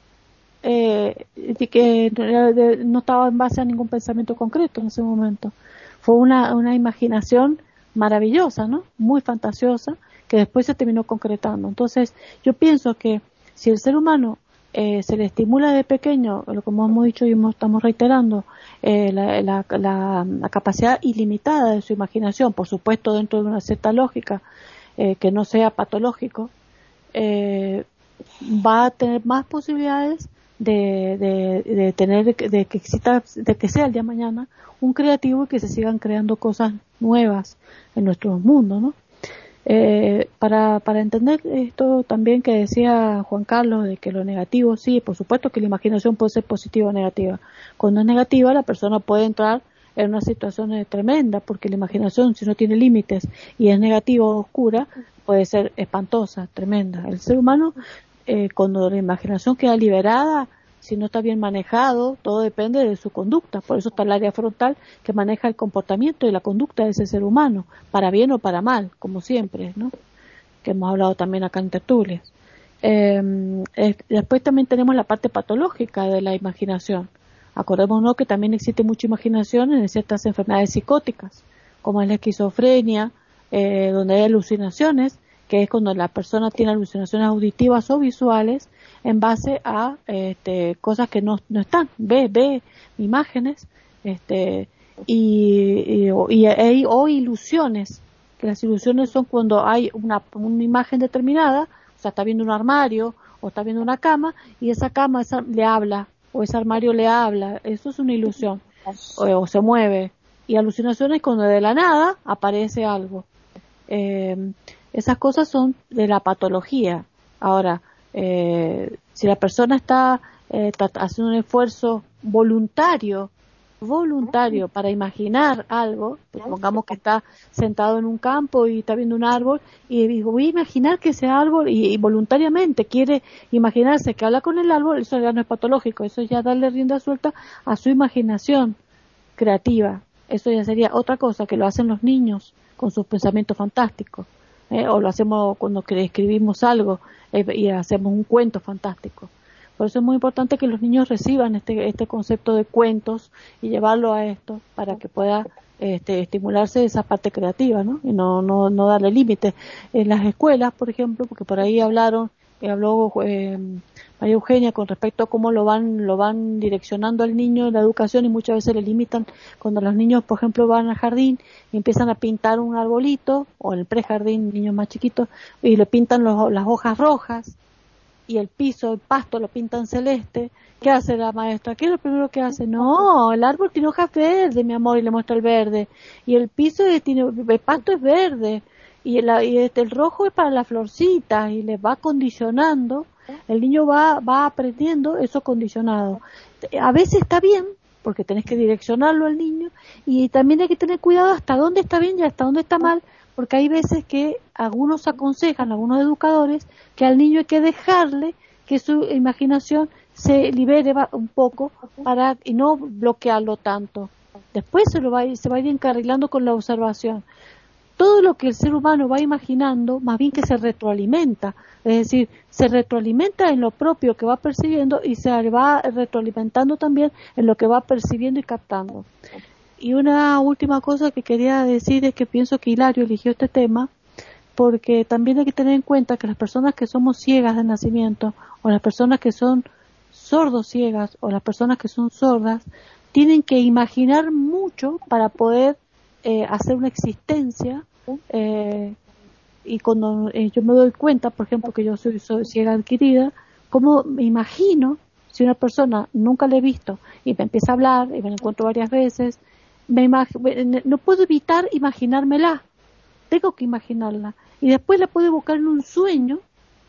eh, de que de, no estaba en base a ningún pensamiento concreto en ese momento. Fue una, una imaginación maravillosa, ¿no? Muy fantasiosa, que después se terminó concretando. Entonces, yo pienso que si el ser humano Eh, se le estimula de pequeño, como hemos dicho y hemos, estamos reiterando, eh, la, la, la, la capacidad ilimitada de su imaginación, por supuesto dentro de una cierta lógica, eh, que no sea patológico, eh, va a tener más posibilidades de, de, de tener, de que exista, de que sea el día de mañana un creativo y que se sigan creando cosas nuevas en nuestro mundo, ¿no? Eh, para, para entender esto también que decía Juan Carlos, de que lo negativo, sí, por supuesto que la imaginación puede ser positiva o negativa. Cuando es negativa, la persona puede entrar en una situación tremenda, porque la imaginación, si no tiene límites y es negativa o oscura, puede ser espantosa, tremenda. El ser humano, eh, cuando la imaginación queda liberada, si no está bien manejado, todo depende de su conducta. Por eso está el área frontal que maneja el comportamiento y la conducta de ese ser humano, para bien o para mal, como siempre, ¿no? Que hemos hablado también acá en tertulias. Eh, eh, después también tenemos la parte patológica de la imaginación. Acordémonos que también existe mucha imaginación en ciertas enfermedades psicóticas, como es la esquizofrenia, eh, donde hay alucinaciones, que es cuando la persona tiene alucinaciones auditivas o visuales en base a este, cosas que no, no están, ve, ve imágenes, este, y, y, y, y o ilusiones, que las ilusiones son cuando hay una, una imagen determinada, o sea, está viendo un armario o está viendo una cama y esa cama esa, le habla o ese armario le habla, eso es una ilusión, o, o se mueve. Y alucinaciones cuando de la nada aparece algo. Eh, esas cosas son de la patología. Ahora, eh, si la persona está, eh, está haciendo un esfuerzo voluntario voluntario para imaginar algo, pongamos que está sentado en un campo y está viendo un árbol, y digo, voy a imaginar que ese árbol, y, y voluntariamente quiere imaginarse que habla con el árbol, eso ya no es patológico, eso es ya darle rienda suelta a su imaginación creativa. Eso ya sería otra cosa que lo hacen los niños con sus pensamientos fantásticos, ¿eh? O lo hacemos cuando escribimos algo eh, y hacemos un cuento fantástico. Por eso es muy importante que los niños reciban este este concepto de cuentos y llevarlo a esto para que pueda este, estimularse esa parte creativa, ¿no? Y no no no darle límites. En las escuelas, por ejemplo, porque por ahí hablaron, eh, habló eh, María Eugenia con respecto a cómo lo van lo van direccionando al niño en la educación, y muchas veces le limitan cuando los niños, por ejemplo, van al jardín y empiezan a pintar un arbolito, o en el prejardín, niños más chiquitos, y le pintan los, las hojas rojas, y el piso, el pasto lo pintan celeste. ¿Qué hace la maestra? ¿Qué es lo primero que hace? No, el árbol tiene hojas verdes, mi amor, y le muestra el verde. Y el piso tiene, el pasto es verde. Y el, y este, el rojo es para las florcitas, y le va condicionando. El niño va, va aprendiendo eso condicionado. A veces está bien, porque tenés que direccionarlo al niño, y también hay que tener cuidado hasta dónde está bien y hasta dónde está mal, porque hay veces que algunos aconsejan, algunos educadores, que al niño hay que dejarle que su imaginación se libere un poco para y no bloquearlo tanto. Después se lo va a ir, se va a ir encarrilando con la observación. Todo lo que el ser humano va imaginando, más bien que se retroalimenta, es decir, se retroalimenta en lo propio que va percibiendo y se va retroalimentando también en lo que va percibiendo y captando. Y una última cosa que quería decir es que pienso que Hilario eligió este tema porque también hay que tener en cuenta que las personas que somos ciegas de nacimiento, o las personas que son sordos ciegas, o las personas que son sordas, tienen que imaginar mucho para poder eh, hacer una existencia, eh, y cuando eh, yo me doy cuenta, por ejemplo, que yo soy, soy ciega adquirida, ¿cómo me imagino si una persona nunca la he visto y me empieza a hablar y me la encuentro varias veces? Me imag- no puedo evitar imaginármela, tengo que imaginarla, y después la puedo evocar en un sueño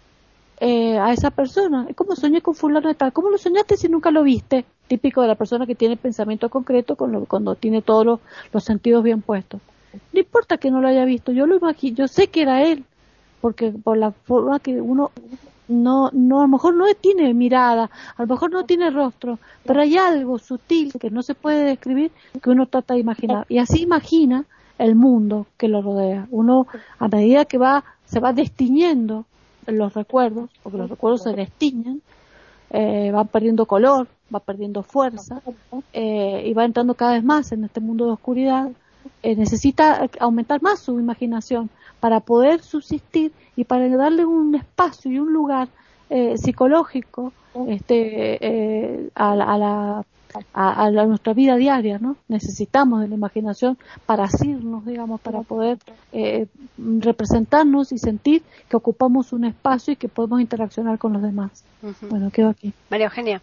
eh, a esa persona. Es como soñé con fulano de tal. ¿Cómo lo soñaste si nunca lo viste? Típico de la persona que tiene pensamiento concreto con lo, cuando tiene todos los, los sentidos bien puestos. No importa que no lo haya visto, yo lo imagino, yo sé que era él, porque por la forma que uno no, no, a lo mejor no tiene mirada, a lo mejor no tiene rostro, pero hay algo sutil que no se puede describir que uno trata de imaginar, y así imagina el mundo que lo rodea. Uno, a medida que va, se va destiñendo los recuerdos, porque los recuerdos se destiñen, eh, van perdiendo color, va perdiendo fuerza, eh, y va entrando cada vez más en este mundo de oscuridad. Eh, necesita aumentar más su imaginación para poder subsistir y para darle un espacio y un lugar eh, psicológico este eh, a, la, a, la, a, a la, nuestra vida diaria, ¿no? Necesitamos de la imaginación para asirnos, digamos, para poder eh, representarnos y sentir que ocupamos un espacio y que podemos interaccionar con los demás. Uh-huh. Bueno, quedo aquí. María Eugenia.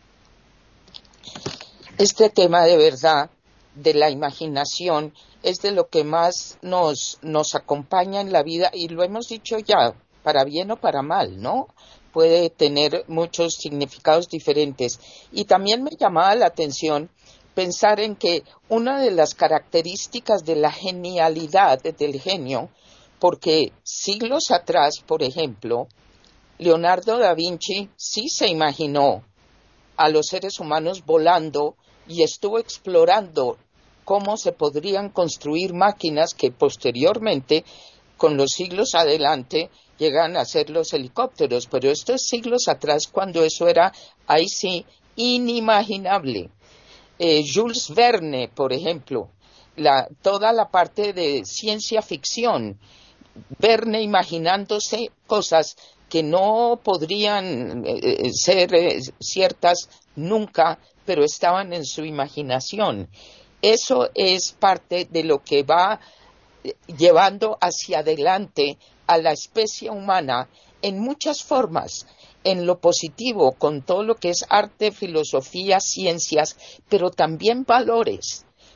Este tema de verdad de la imaginación es de lo que más nos, nos acompaña en la vida, y lo hemos dicho ya, para bien o para mal, ¿no? Puede tener muchos significados diferentes. Y también me llamaba la atención pensar en que una de las características de la genialidad del genio, porque siglos atrás, por ejemplo, Leonardo da Vinci sí se imaginó a los seres humanos volando y estuvo explorando cómo se podrían construir máquinas que posteriormente, con los siglos adelante, llegan a ser los helicópteros. Pero esto es siglos atrás, cuando eso era, ahí sí, inimaginable. Eh, Jules Verne, por ejemplo, la, toda la parte de ciencia ficción, Verne imaginándose cosas que no podrían eh, ser eh, ciertas nunca, pero estaban en su imaginación. Eso es parte de lo que va llevando hacia adelante a la especie humana en muchas formas, en lo positivo, con todo lo que es arte, filosofía, ciencias, pero también valores,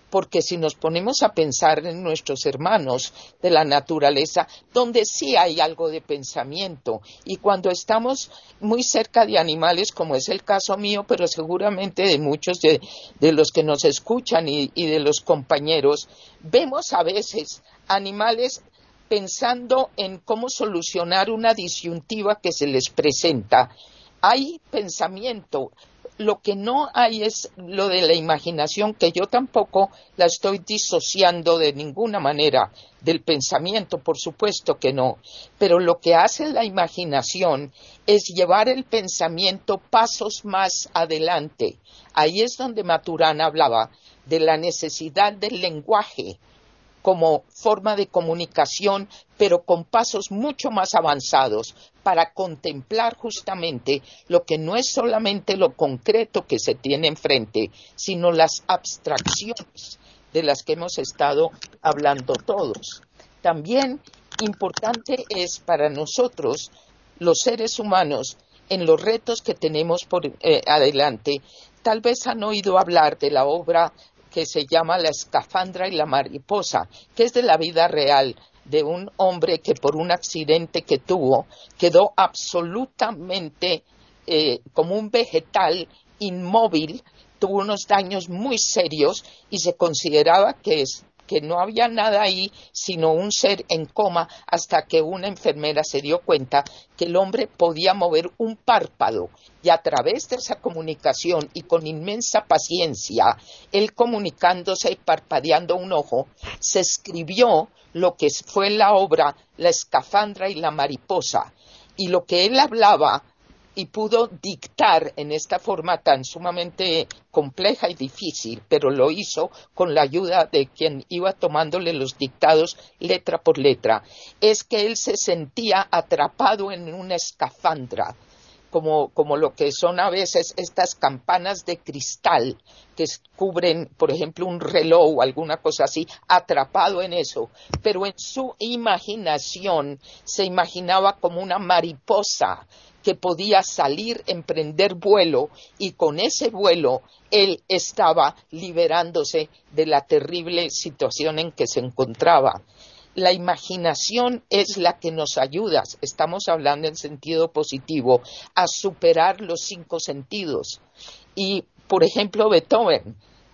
porque si nos ponemos a pensar en nuestros hermanos de la naturaleza, donde sí hay algo de pensamiento, y cuando estamos muy cerca de animales, como es el caso mío, pero seguramente de muchos de, de los que nos escuchan y, y de los compañeros, vemos a veces animales pensando en cómo solucionar una disyuntiva que se les presenta. Hay pensamiento. Lo que no hay es lo de la imaginación, que yo tampoco la estoy disociando de ninguna manera del pensamiento, por supuesto que no. Pero lo que hace la imaginación es llevar el pensamiento pasos más adelante. Ahí es donde Maturana hablaba de la necesidad del lenguaje como forma de comunicación, pero con pasos mucho más avanzados, para contemplar justamente lo que no es solamente lo concreto que se tiene enfrente, sino las abstracciones de las que hemos estado hablando todos. También importante es para nosotros, los seres humanos, en los retos que tenemos por eh, adelante. Tal vez han oído hablar de la obra que se llama La escafandra y la mariposa, que es de la vida real, de un hombre que por un accidente que tuvo quedó absolutamente eh, como un vegetal inmóvil, tuvo unos daños muy serios y se consideraba que es que no había nada ahí sino un ser en coma, hasta que una enfermera se dio cuenta que el hombre podía mover un párpado, y a través de esa comunicación y con inmensa paciencia, él comunicándose y parpadeando un ojo, se escribió lo que fue la obra La escafandra y la mariposa, y lo que él hablaba y pudo dictar en esta forma tan sumamente compleja y difícil, pero lo hizo con la ayuda de quien iba tomándole los dictados letra por letra, es que él se sentía atrapado en una escafandra, como, como lo que son a veces estas campanas de cristal que cubren, por ejemplo, un reloj o alguna cosa así, atrapado en eso, pero en su imaginación se imaginaba como una mariposa que podía salir, emprender vuelo, y con ese vuelo él estaba liberándose de la terrible situación en que se encontraba. La imaginación es la que nos ayuda, estamos hablando en sentido positivo, a superar los cinco sentidos. Y, por ejemplo, Beethoven,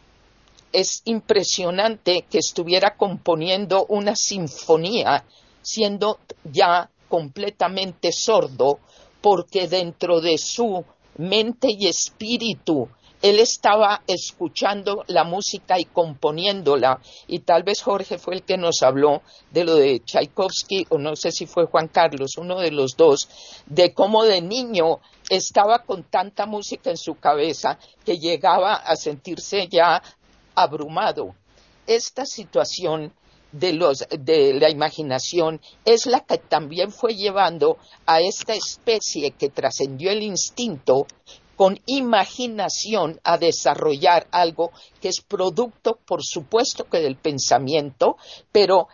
es impresionante que estuviera componiendo una sinfonía siendo ya completamente sordo, porque dentro de su mente y espíritu él estaba escuchando la música y componiéndola, y tal vez Jorge fue el que nos habló de lo de Tchaikovsky, o no sé si fue Juan Carlos, uno de los dos, de cómo de niño estaba con tanta música en su cabeza que llegaba a sentirse ya abrumado. Esta situación de, los, de la imaginación es la que también fue llevando a esta especie que trascendió el instinto con imaginación a desarrollar algo que es producto, por supuesto, que del pensamiento, pero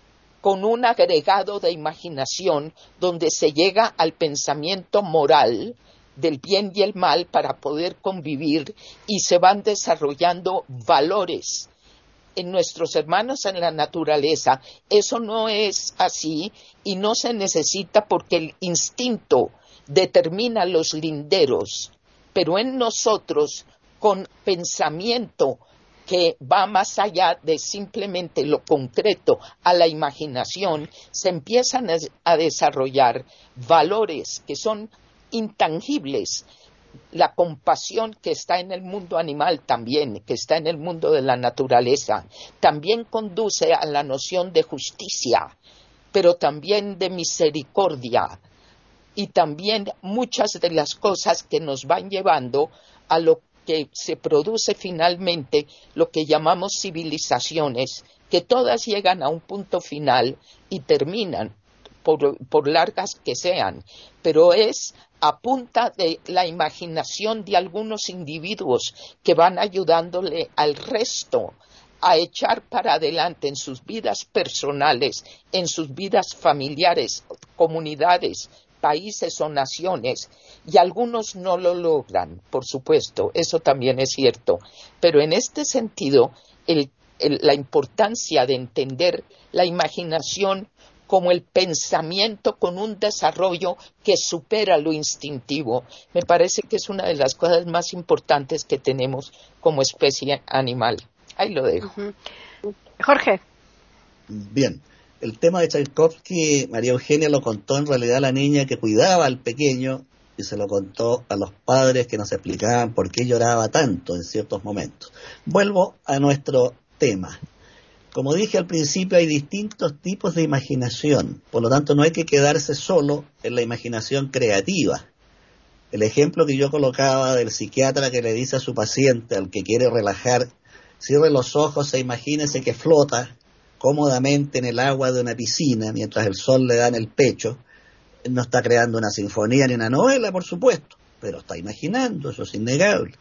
con un agregado de imaginación donde se llega al pensamiento moral del bien y el mal para poder convivir, y se van desarrollando valores. En nuestros hermanos en la naturaleza eso no es así, y no se necesita, porque el instinto determina los linderos, pero en nosotros, con pensamiento que va más allá de simplemente lo concreto a la imaginación, se empiezan a desarrollar valores que son intangibles. La compasión que está en el mundo animal también, que está en el mundo de la naturaleza, también conduce a la noción de justicia, pero también de misericordia, y también muchas de las cosas que nos van llevando a lo que se produce finalmente, lo que llamamos civilizaciones, que todas llegan a un punto final y terminan, por, por largas que sean, pero es a punta de la imaginación de algunos individuos que van ayudándole al resto a echar para adelante en sus vidas personales, en sus vidas familiares, comunidades, países o naciones, y algunos no lo logran, por supuesto, eso también es cierto, pero en este sentido, el el, la importancia de entender la imaginación como el pensamiento con un desarrollo que supera lo instintivo. Me parece que es una de las cosas más importantes que tenemos como especie animal. Ahí lo dejo. Uh-huh. Jorge. Bien, el tema de Tchaikovsky, María Eugenia lo contó en realidad a la niña que cuidaba al pequeño y se lo contó a los padres que nos explicaban por qué lloraba tanto en ciertos momentos. Vuelvo a nuestro tema. Como dije al principio, hay distintos tipos de imaginación, por lo tanto no hay que quedarse solo en la imaginación creativa. El ejemplo que yo colocaba del psiquiatra que le dice a su paciente, al que quiere relajar, cierre los ojos e imagínese que flota cómodamente en el agua de una piscina mientras el sol le da en el pecho. No está creando una sinfonía ni una novela, por supuesto, pero está imaginando, eso es innegable.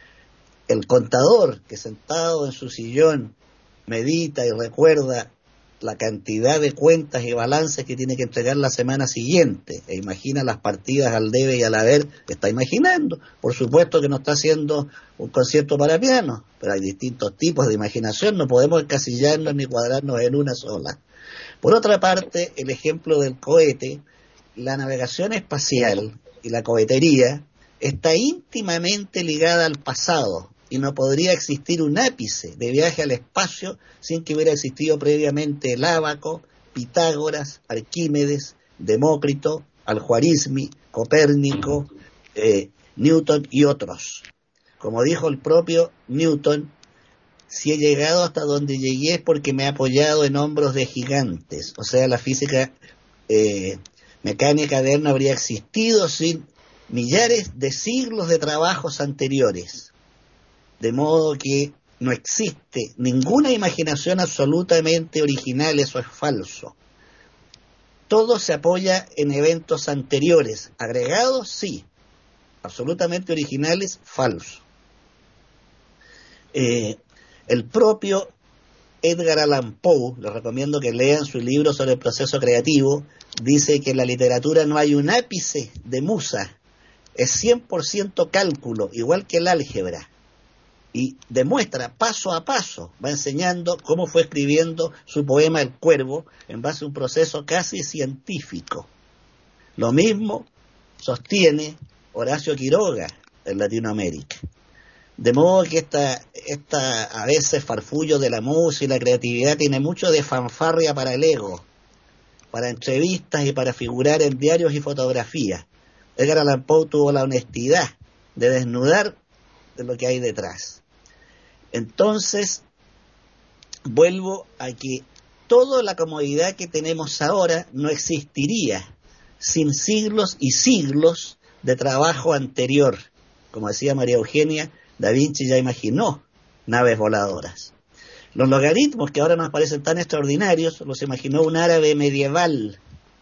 El contador que sentado en su sillón medita y recuerda la cantidad de cuentas y balances que tiene que entregar la semana siguiente e imagina las partidas al debe y al haber, está imaginando. Por supuesto que no está haciendo un concierto para piano, pero hay distintos tipos de imaginación, no podemos encasillarnos ni cuadrarnos en una sola. Por otra parte, el ejemplo del cohete, la navegación espacial y la cohetería está íntimamente ligada al pasado, y no podría existir un ápice de viaje al espacio sin que hubiera existido previamente el Ábaco, Pitágoras, Arquímedes, Demócrito, Al-Juarizmi, Copérnico, eh, Newton y otros. Como dijo el propio Newton, si he llegado hasta donde llegué es porque me he apoyado en hombros de gigantes. O sea, la física eh, mecánica de él no habría existido sin millares de siglos de trabajos anteriores. De modo que no existe ninguna imaginación absolutamente original, eso es falso. Todo se apoya en eventos anteriores, agregados sí, absolutamente originales, falso. Eh, el propio Edgar Allan Poe, les recomiendo que lean su libro sobre el proceso creativo, dice que en la literatura no hay un ápice de musa, es cien por ciento cálculo, igual que el álgebra. Y demuestra paso a paso, va enseñando cómo fue escribiendo su poema El Cuervo en base a un proceso casi científico. Lo mismo sostiene Horacio Quiroga en Latinoamérica. De modo que esta, esta a veces farfullo de la música y la creatividad tiene mucho de fanfarria para el ego, para entrevistas y para figurar en diarios y fotografías. Edgar Allan Poe tuvo la honestidad de desnudar de lo que hay detrás. Entonces, vuelvo a que toda la comodidad que tenemos ahora no existiría sin siglos y siglos de trabajo anterior. Como decía María Eugenia, Da Vinci ya imaginó naves voladoras. Los logaritmos que ahora nos parecen tan extraordinarios los imaginó un árabe medieval,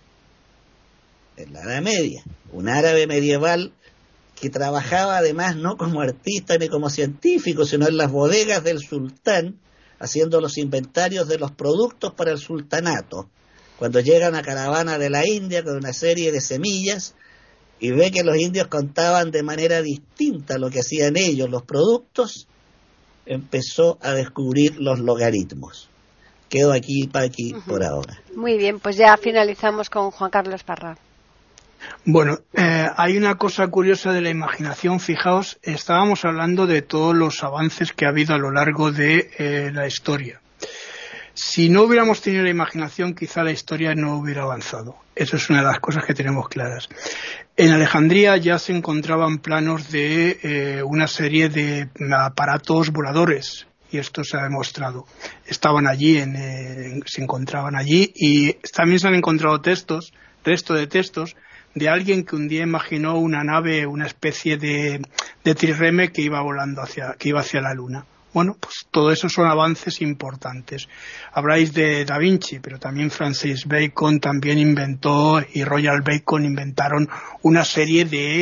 en la Edad Media, un árabe medieval que trabajaba además no como artista ni como científico, sino en las bodegas del sultán, haciendo los inventarios de los productos para el sultanato. Cuando llega una caravana de la India con una serie de semillas y ve que los indios contaban de manera distinta lo que hacían ellos, los productos, empezó a descubrir los logaritmos. Quedo aquí, Paqui, uh-huh. por ahora. Muy bien, pues ya finalizamos con Juan Carlos Parra. Bueno, eh, hay una cosa curiosa de la imaginación. Fijaos, estábamos hablando de todos los avances que ha habido a lo largo de eh, la historia. Si no hubiéramos tenido la imaginación, quizá la historia no hubiera avanzado. Eso es una de las cosas que tenemos claras. En Alejandría ya se encontraban planos de eh, una serie de aparatos voladores, y esto se ha demostrado. Estaban allí, en, eh, se encontraban allí, y también se han encontrado textos, resto de textos, de alguien que un día imaginó una nave, una especie de, de trireme que iba volando hacia, que iba hacia la luna. Bueno, pues todo eso son avances importantes. Habláis de Da Vinci, pero también Francis Bacon también inventó, y Royal Bacon inventaron una serie de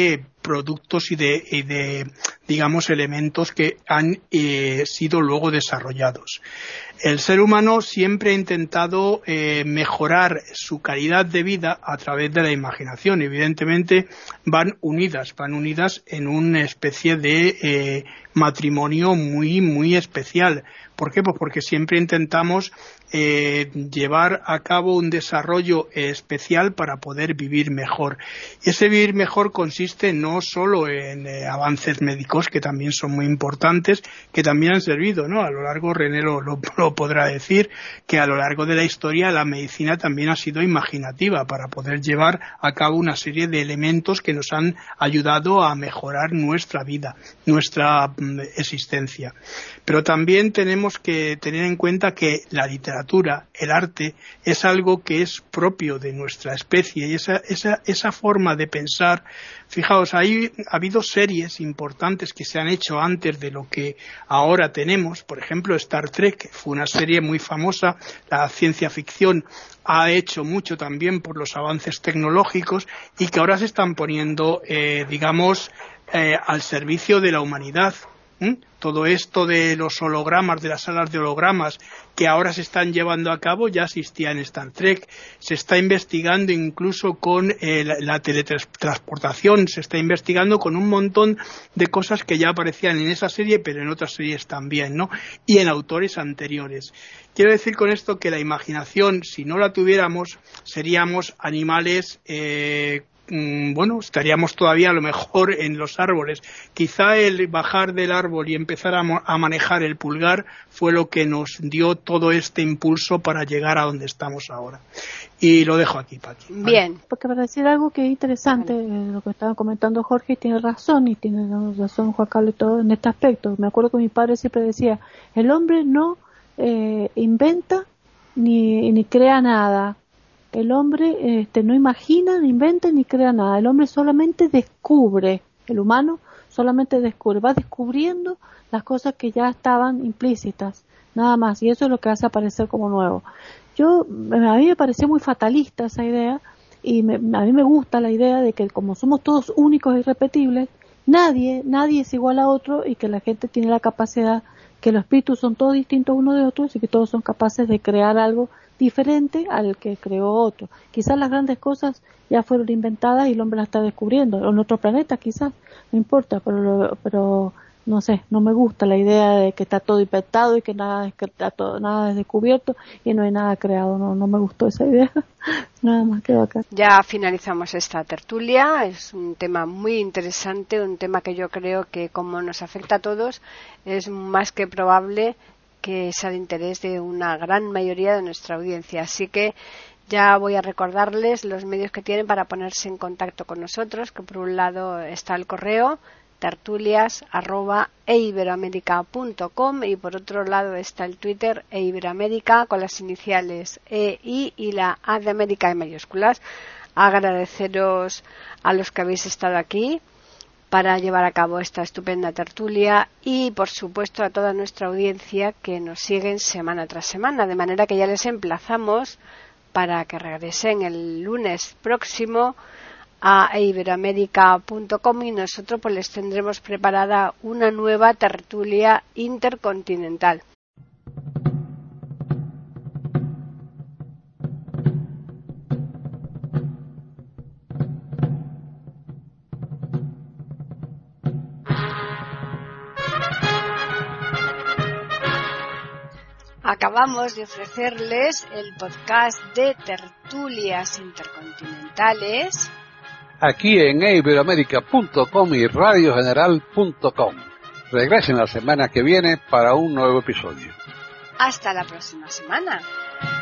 productos y de, y de digamos, elementos que han eh, sido luego desarrollados. El ser humano siempre ha intentado eh, mejorar su calidad de vida a través de la imaginación. Evidentemente van unidas, van unidas en una especie de eh, matrimonio muy, muy especial. ¿Por qué? Pues porque siempre intentamos eh, llevar a cabo un desarrollo eh, especial para poder vivir mejor. Y ese vivir mejor consiste no solo en eh, avances médicos, que también son muy importantes, que también han servido, ¿no? A lo largo, René lo, lo, lo podrá decir, que a lo largo de la historia la medicina también ha sido imaginativa para poder llevar a cabo una serie de elementos que nos han ayudado a mejorar nuestra vida, nuestra mm, existencia. Pero también tenemos que tener en cuenta que la literatura, el arte, es algo que es propio de nuestra especie y esa, esa, esa forma de pensar, fijaos, hay, ha habido series importantes que se han hecho antes de lo que ahora tenemos. Por ejemplo, Star Trek fue una serie muy famosa. La ciencia ficción ha hecho mucho también por los avances tecnológicos y que ahora se están poniendo, eh, digamos, eh, al servicio de la humanidad. ¿Mm? Todo esto de los hologramas, de las salas de hologramas que ahora se están llevando a cabo, ya existía en Star Trek. Se está investigando incluso con eh, la, la teletransportación, se está investigando con un montón de cosas que ya aparecían en esa serie, pero en otras series también, ¿no? Y en autores anteriores. Quiero decir con esto que la imaginación, si no la tuviéramos, seríamos animales eh, bueno, estaríamos todavía a lo mejor en los árboles. Quizá el bajar del árbol y empezar a, a manejar el pulgar fue lo que nos dio todo este impulso para llegar a donde estamos ahora. Y lo dejo aquí, Paqui. ¿Vale? Bien. Porque para decir algo que es interesante, eh, lo que estaba comentando Jorge, tiene razón, y tiene razón Juan Carlos y todo en este aspecto. Me acuerdo que mi padre siempre decía, el hombre no eh, inventa ni, ni crea nada. El hombre este, no imagina, ni inventa, ni crea nada. El hombre solamente descubre. El humano solamente descubre. Va descubriendo las cosas que ya estaban implícitas. Nada más. Y eso es lo que hace aparecer como nuevo. Yo, a mí me pareció muy fatalista esa idea. Y me, a mí me gusta la idea de que como somos todos únicos e irrepetibles, nadie, nadie es igual a otro y que la gente tiene la capacidad, que los espíritus son todos distintos unos de otros y que todos son capaces de crear algo diferente al que creó otro. Quizás las grandes cosas ya fueron inventadas y el hombre las está descubriendo, o en otro planeta quizás, no importa, pero pero no sé, no me gusta la idea de que está todo inventado y que nada es, que está todo, nada es descubierto y no hay nada creado. No, no me gustó esa idea. Nada más quedó acá. Ya finalizamos esta tertulia. Es un tema muy interesante, un tema que yo creo que como nos afecta a todos es más que probable que sea de interés de una gran mayoría de nuestra audiencia. Así que ya voy a recordarles los medios que tienen para ponerse en contacto con nosotros, que por un lado está el correo tertulias arroba eiberoamerica punto com y por otro lado está el Twitter eiberoamerica con las iniciales E I y la A de América en mayúsculas. Agradeceros a los que habéis estado aquí para llevar a cabo esta estupenda tertulia y por supuesto a toda nuestra audiencia que nos siguen semana tras semana, de manera que ya les emplazamos para que regresen el lunes próximo a eiberoamerica punto com y nosotros pues les tendremos preparada una nueva tertulia intercontinental. Acabamos de ofrecerles el podcast de tertulias intercontinentales aquí en eiberoamerica punto com y radio general punto com. Regresen la semana que viene para un nuevo episodio. Hasta la próxima semana.